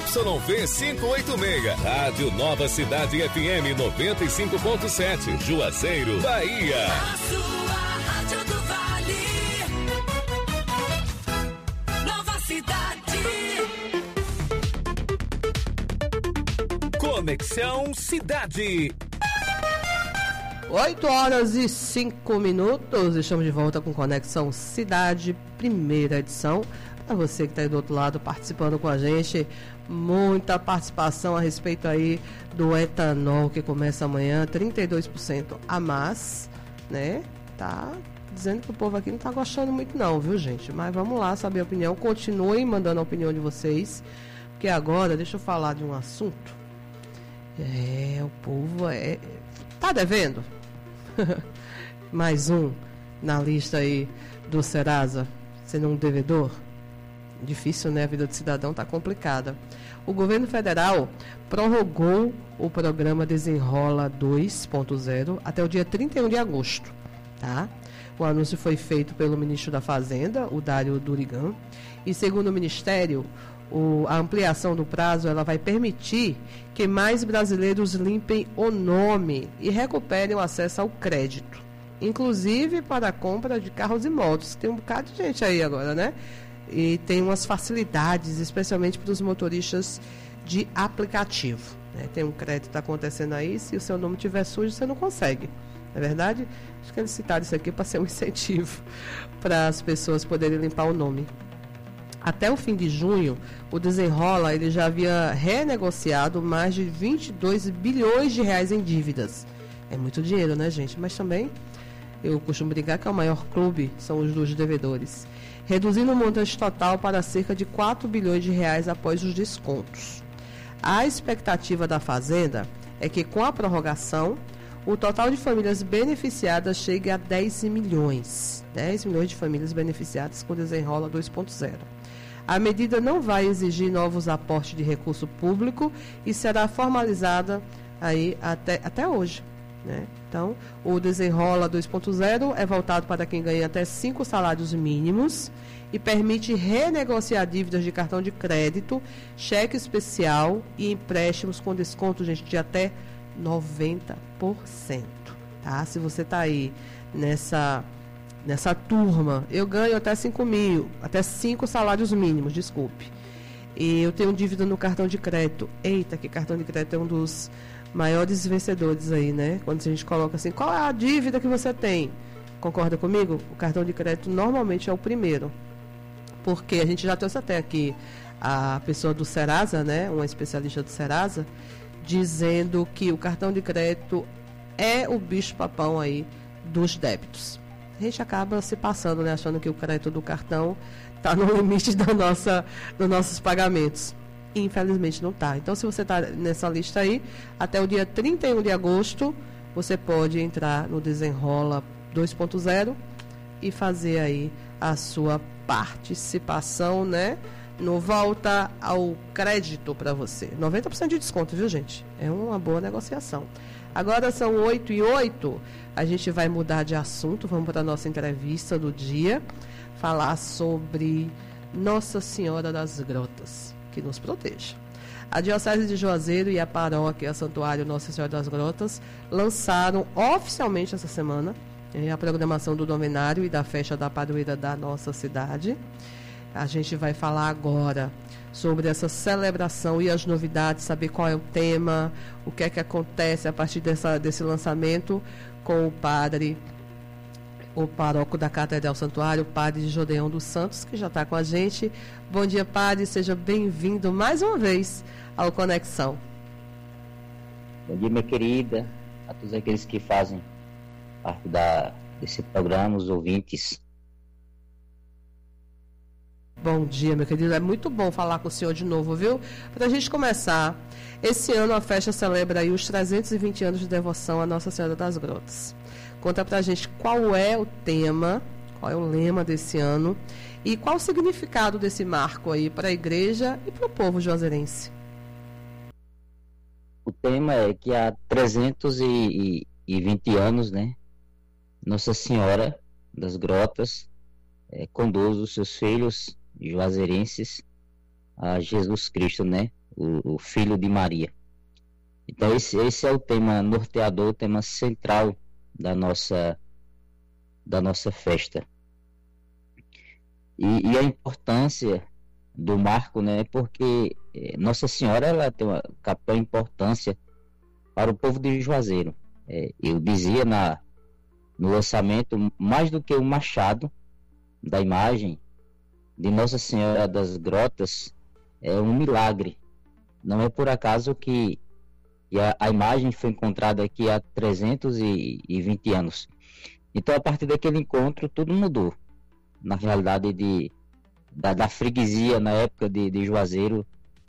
ZYV 586, Rádio Nova Cidade FM 95.7, Juazeiro, Bahia. A sua Rádio do Vale. Nova Cidade. Conexão Cidade. 8h05. Estamos de volta com Conexão Cidade, primeira edição. Para você que está aí do outro lado participando com a gente, muita participação a respeito aí do etanol que começa amanhã, 32% a mais, né? Tá dizendo que o povo aqui não tá gostando muito não, viu, gente? Mas vamos lá saber a opinião. Continuem mandando a opinião de vocês, porque agora deixa eu falar de um assunto. O povo tá devendo? Mais um na lista aí do Serasa, sendo um devedor. Difícil, né? A vida do cidadão tá complicada. O governo federal prorrogou o programa Desenrola 2.0 até o dia 31 de agosto, tá? O anúncio foi feito pelo ministro da Fazenda, o Dário Durigan, e segundo o Ministério, a ampliação do prazo ela vai permitir que mais brasileiros limpem o nome e recuperem o acesso ao crédito, inclusive para a compra de carros e motos. Tem um bocado de gente aí agora, né? E tem umas facilidades, especialmente para os motoristas de aplicativo, né? Tem um crédito acontecendo aí, se o seu nome estiver sujo, você não consegue. Não é verdade? Acho que eles citaram isso aqui para ser um incentivo para as pessoas poderem limpar o nome. Até o fim de junho, o Desenrola ele já havia renegociado mais de 22 bilhões de reais em dívidas. É muito dinheiro, né, gente? Mas também, eu costumo brincar que é o maior clube, são os dos devedores. Reduzindo o montante total para cerca de 4 bilhões de reais após os descontos. A expectativa da Fazenda é que, com a prorrogação, o total de famílias beneficiadas chegue a 10 milhões. 10 milhões de famílias beneficiadas com o Desenrola 2.0. A medida não vai exigir novos aportes de recurso público e será formalizada aí até hoje, né? Então, o Desenrola 2.0 é voltado para quem ganha até 5 salários mínimos e permite renegociar dívidas de cartão de crédito, cheque especial e empréstimos com desconto, gente, de até 90%, tá? Se você está aí nessa turma, eu ganho até 5 mil, até 5 salários mínimos, desculpe. E eu tenho dívida no cartão de crédito. Eita, que cartão de crédito é um dos maiores vencedores aí, né? Quando a gente coloca assim, qual é a dívida que você tem? Concorda comigo? O cartão de crédito normalmente é o primeiro. Porque a gente já trouxe até aqui a pessoa do Serasa, né? Uma especialista do Serasa, dizendo que o cartão de crédito é o bicho-papão aí dos débitos. A gente acaba se passando, né, achando que o crédito do cartão está no limite dos nossos pagamentos. E, infelizmente, não está. Então, se você está nessa lista aí, até o dia 31 de agosto, você pode entrar no Desenrola 2.0 e fazer aí a sua participação, né, no Volta ao Crédito para você. 90% de desconto, viu, gente? É uma boa negociação. Agora são 8h08, a gente vai mudar de assunto, vamos para a nossa entrevista do dia, falar sobre Nossa Senhora das Grotas, que nos proteja. A Diocese de Juazeiro e a paróquia Santuário Nossa Senhora das Grotas lançaram oficialmente essa semana a programação do novenário e da festa da padroeira da nossa cidade. A gente vai falar agora sobre essa celebração e as novidades, saber qual é o tema, o que é que acontece a partir desse lançamento com o paróquio da Catedral Santuário, o padre Jodeão dos Santos, que já está com a gente. Bom dia, padre, seja bem-vindo mais uma vez ao Conexão. Bom dia, minha querida, a todos aqueles que fazem parte desse programa, os ouvintes. Bom dia, meu querido. É muito bom falar com o senhor de novo, viu? Para a gente começar, esse ano a festa celebra aí os 320 anos de devoção à Nossa Senhora das Grotas. Conta pra gente qual é o tema, qual é o lema desse ano e qual o significado desse marco aí para a igreja e para o povo juazeirense. O tema é que há 320 anos, né, Nossa Senhora das Grotas conduz os seus filhos juazeirenses a Jesus Cristo, né, o Filho de Maria. Então esse é o tema norteador, o tema central da nossa festa. E a importância do marco, né, porque Nossa Senhora ela tem uma capital importância para o povo de Juazeiro. Eu dizia no lançamento, mais do que o machado da imagem de Nossa Senhora das Grotas, é um milagre. Não é por acaso que a imagem foi encontrada aqui há 320 anos. Então, a partir daquele encontro, tudo mudou. Na realidade da freguesia, na época de Juazeiro,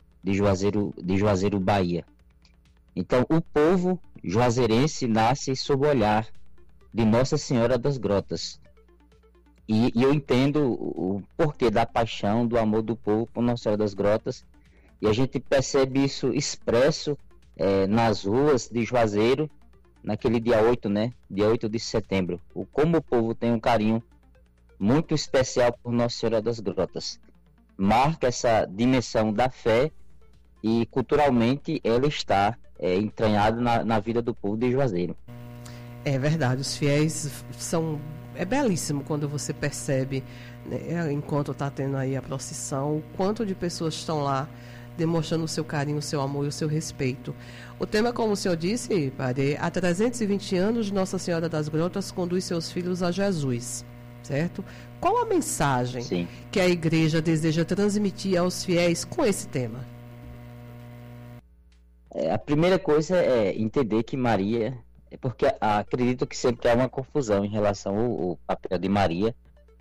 Bahia. Então, o povo juazeirense nasce sob o olhar de Nossa Senhora das Grotas. E eu entendo o porquê da paixão, do amor do povo por Nossa Senhora das Grotas. E a gente percebe isso expresso nas ruas de Juazeiro, naquele dia 8, né? Dia 8 de setembro. Como o povo tem um carinho muito especial por Nossa Senhora das Grotas. Marca essa dimensão da fé e culturalmente ela está entranhada na vida do povo de Juazeiro. É verdade, os fiéis são... É belíssimo quando você percebe, né, enquanto está tendo aí a procissão, o quanto de pessoas estão lá demonstrando o seu carinho, o seu amor e o seu respeito. O tema, como o senhor disse, padre, há 320 anos Nossa Senhora das Grotas conduz seus filhos a Jesus, certo? Qual a mensagem que a igreja deseja transmitir aos fiéis com esse tema? A primeira coisa é entender que Maria... porque acredito que sempre há uma confusão em relação ao papel de Maria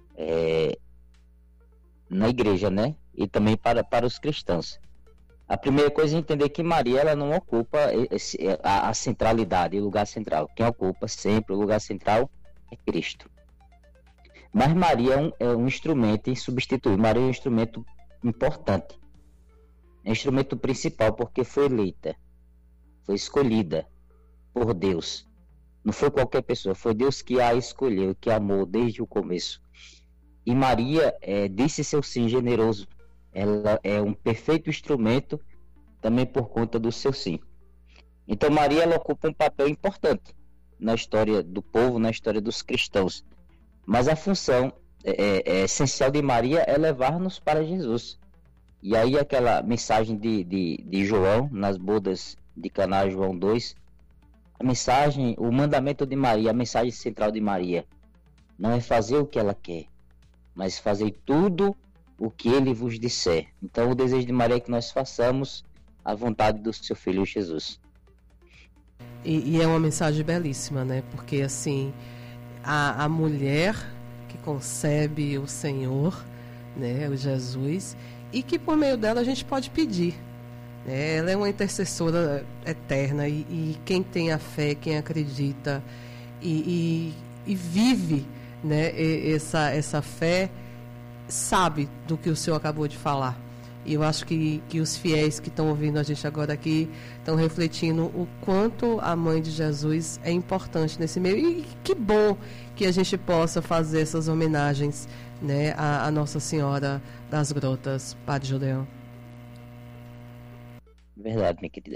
na igreja, né? E também para os cristãos. A primeira coisa é entender que Maria ela não ocupa a centralidade, o lugar central. Quem ocupa sempre o lugar central é Cristo. Mas Maria é um instrumento insubstituível. Maria é um instrumento importante. É um instrumento principal porque foi eleita, foi escolhida por Deus. Não foi qualquer pessoa, foi Deus que a escolheu, que a amou desde o começo. E Maria disse seu sim generoso. Ela é um perfeito instrumento também por conta do seu sim. Então Maria ela ocupa um papel importante na história do povo, na história dos cristãos. Mas a função essencial de Maria é levar-nos para Jesus. E aí aquela mensagem de João, nas bodas de Caná, João 2, a mensagem, o mandamento de Maria, a mensagem central de Maria, não é fazer o que ela quer, mas fazer tudo o que ele vos disser. Então o desejo de Maria é que nós façamos a vontade do seu Filho Jesus. E é uma mensagem belíssima, né? Porque assim, a mulher que concebe o Senhor, né, o Jesus, e que por meio dela a gente pode pedir. Ela é uma intercessora eterna e quem tem a fé, quem acredita e vive, né, essa fé, sabe do que o senhor acabou de falar. E eu acho que os fiéis que estão ouvindo a gente agora aqui estão refletindo o quanto a mãe de Jesus é importante nesse meio. E que bom que a gente possa fazer essas homenagens, né, à Nossa Senhora das Grotas, Padre Judeão. Verdade, minha querida.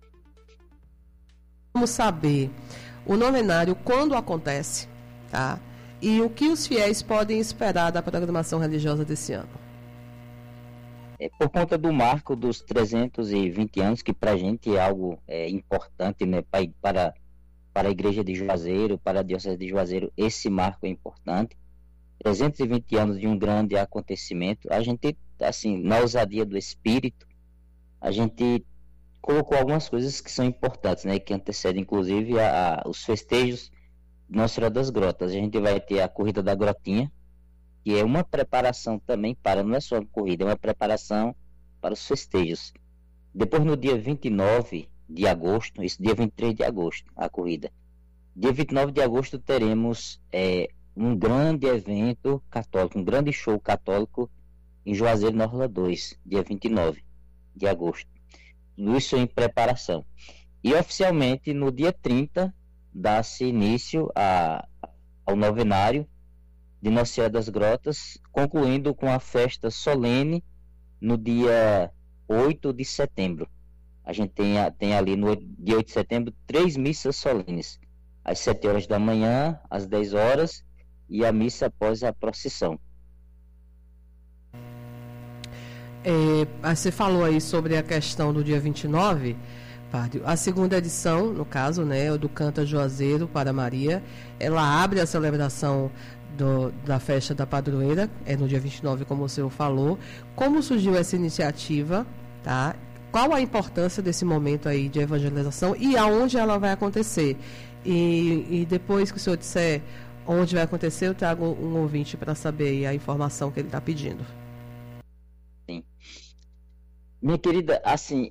Vamos saber o novenário, quando acontece, tá? E o que os fiéis podem esperar da programação religiosa desse ano. Por conta do marco dos 320 anos, que para a gente é algo importante, né, para a Igreja de Juazeiro, para a Diocese de Juazeiro, esse marco é importante. 320 anos de um grande acontecimento. A gente, assim, na ousadia do Espírito, a gente colocou algumas coisas que são importantes, né, que antecedem inclusive os festejos de Nossa Senhora das Grotas. A gente vai ter a Corrida da Grotinha, que é uma preparação também não é só uma corrida, é uma preparação para os festejos. Depois, no dia 29 de agosto, esse dia 23 de agosto, a corrida. Dia 29 de agosto teremos um grande evento católico, um grande show católico em Juazeiro, na Orla 2, dia 29 de agosto. Tudo isso em preparação. E oficialmente no dia 30 dá-se início ao novenário de Nossa Senhora das Grotas, concluindo com a festa solene no dia 8 de setembro. A gente tem ali no dia 8 de setembro 3 missas solenes. Às 7 horas da manhã, às 10 horas e a missa após a procissão. Você falou aí sobre a questão do dia 29, padre. A segunda edição, no caso, né, do Canta Juazeiro para Maria, ela abre a celebração da festa da padroeira, no dia 29, como o senhor falou. Como surgiu essa iniciativa, tá? Qual a importância desse momento aí de evangelização e aonde ela vai acontecer? E depois que o senhor disser onde vai acontecer, eu trago um ouvinte para saber a informação que ele está pedindo. Sim. Minha querida, assim,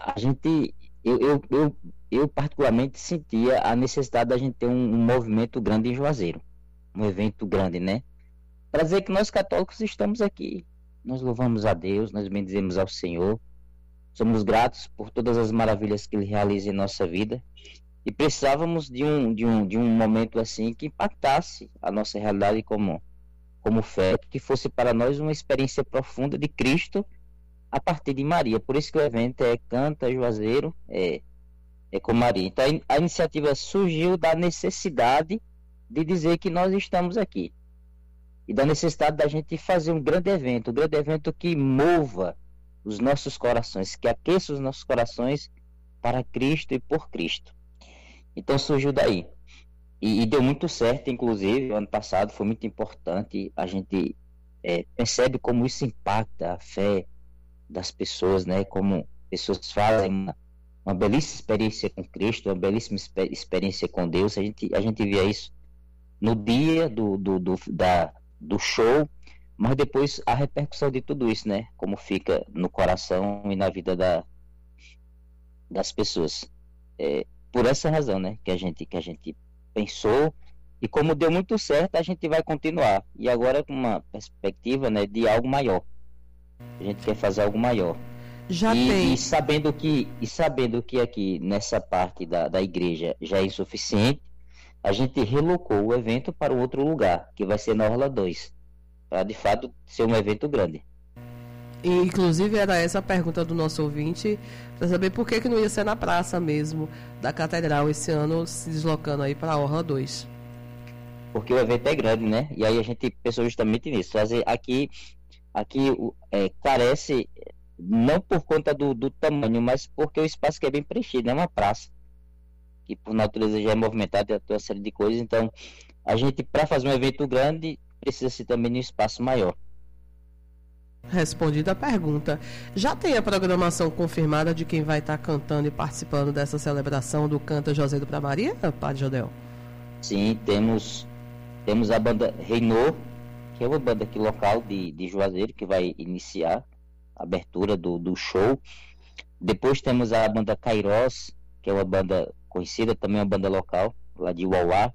eu particularmente sentia a necessidade da gente ter um movimento grande em Juazeiro. Um evento grande, né? Para dizer que nós católicos estamos aqui. Nós louvamos a Deus, nós bendizemos ao Senhor. Somos gratos por todas as maravilhas que Ele realiza em nossa vida. E precisávamos de um momento assim que impactasse a nossa realidade como fé, que fosse para nós uma experiência profunda de Cristo a partir de Maria. Por isso que o evento é Canta Juazeiro, é com Maria. Então a iniciativa surgiu da necessidade de dizer que nós estamos aqui. E da necessidade da gente fazer um grande evento que mova os nossos corações, que aqueça os nossos corações para Cristo e por Cristo. Então surgiu daí. E deu muito certo, inclusive, o ano passado foi muito importante. A gente percebe como isso impacta a fé das pessoas, né? Como pessoas fazem uma belíssima experiência com Cristo, uma belíssima experiência com Deus. A gente via isso no dia do show, mas depois a repercussão de tudo isso, né? Como fica no coração e na vida das pessoas. Por essa razão, né? Que a gente pensou, e como deu muito certo, a gente vai continuar. E agora com uma perspectiva, né, de algo maior. A gente quer fazer algo maior. E sabendo que aqui nessa parte da igreja já é insuficiente, a gente relocou o evento para um outro lugar, que vai ser na Orla 2, para de fato ser um evento grande. E, inclusive era essa a pergunta do nosso ouvinte, para saber por que não ia ser na praça mesmo da Catedral esse ano, se deslocando aí para a Orla 2. Porque o evento é grande, né? E aí a gente pensou justamente nisso, fazer aqui carece, não por conta do tamanho, mas porque o espaço que é bem preenchido, é uma praça, que por natureza já é movimentada, tem uma série de coisas. Então a gente, para fazer um evento grande, precisa-se também de um espaço maior. Respondida a pergunta. Já tem a programação confirmada de quem vai estar cantando e participando dessa celebração do Canta Juazeiro para Maria, Padre Jodel? Sim, temos a banda Reinô, que é uma banda aqui local de Juazeiro, que vai iniciar a abertura do show. Depois temos a banda Cairós, que é uma banda conhecida, também uma banda local, lá de Uauá.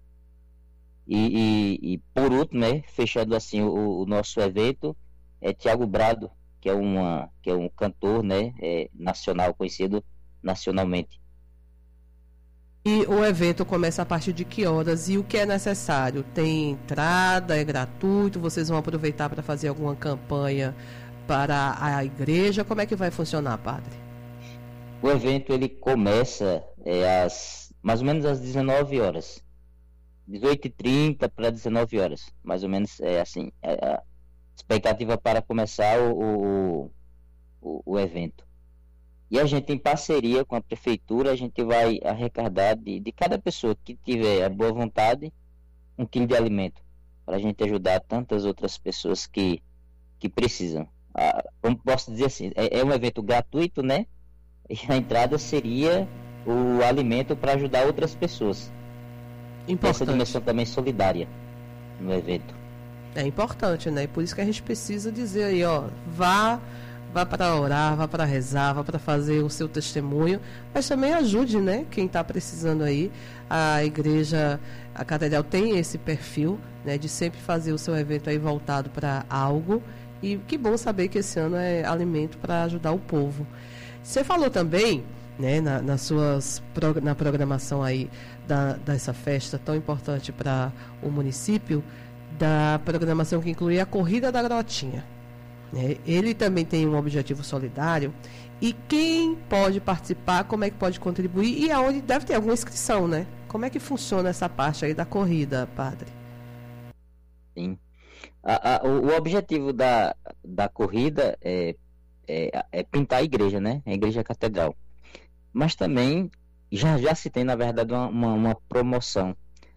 E por último, né, fechando assim o nosso evento, é Tiago Brado, que é um cantor, né, nacional, conhecido nacionalmente. E o evento começa a partir de que horas? E o que é necessário? Tem entrada, é gratuito? Vocês vão aproveitar para fazer alguma campanha para a igreja? Como é que vai funcionar, padre? O evento ele começa mais ou menos às 19 horas. 18h30 para 19 horas. Mais ou menos assim. A expectativa para começar o evento. E a gente, em parceria com a prefeitura, a gente vai arrecadar de cada pessoa que tiver a boa vontade 1 quilo de alimento, para a gente ajudar tantas outras pessoas que precisam. Como posso dizer assim, é um evento gratuito, né? E a entrada seria o alimento para ajudar outras pessoas. Importante. Essa dimensão também solidária no evento. É importante, né? E por isso que a gente precisa dizer aí, ó, vá para orar, vá para rezar, vá para fazer o seu testemunho, mas também ajude, né, quem está precisando aí. A igreja, a Catedral tem esse perfil, né, de sempre fazer o seu evento aí voltado para algo, e que bom saber que esse ano é alimento para ajudar o povo. Você falou também, né, na programação aí dessa festa tão importante para o município, da programação que inclui a Corrida da Grotinha. Ele também tem um objetivo solidário. E quem pode participar, como é que pode contribuir e aonde deve ter alguma inscrição, né? Como é que funciona essa parte aí da corrida, padre? Sim. O objetivo da corrida é pintar a igreja, né? A igreja catedral. Mas também já se tem, na verdade, uma promoção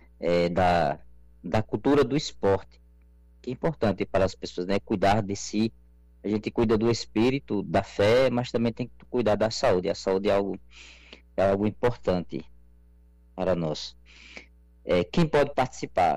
da cultura do esporte, que é importante para as pessoas, né? Cuidar de si. A gente cuida do espírito, da fé, mas também tem que cuidar da saúde. A saúde é algo importante para nós. Quem pode participar?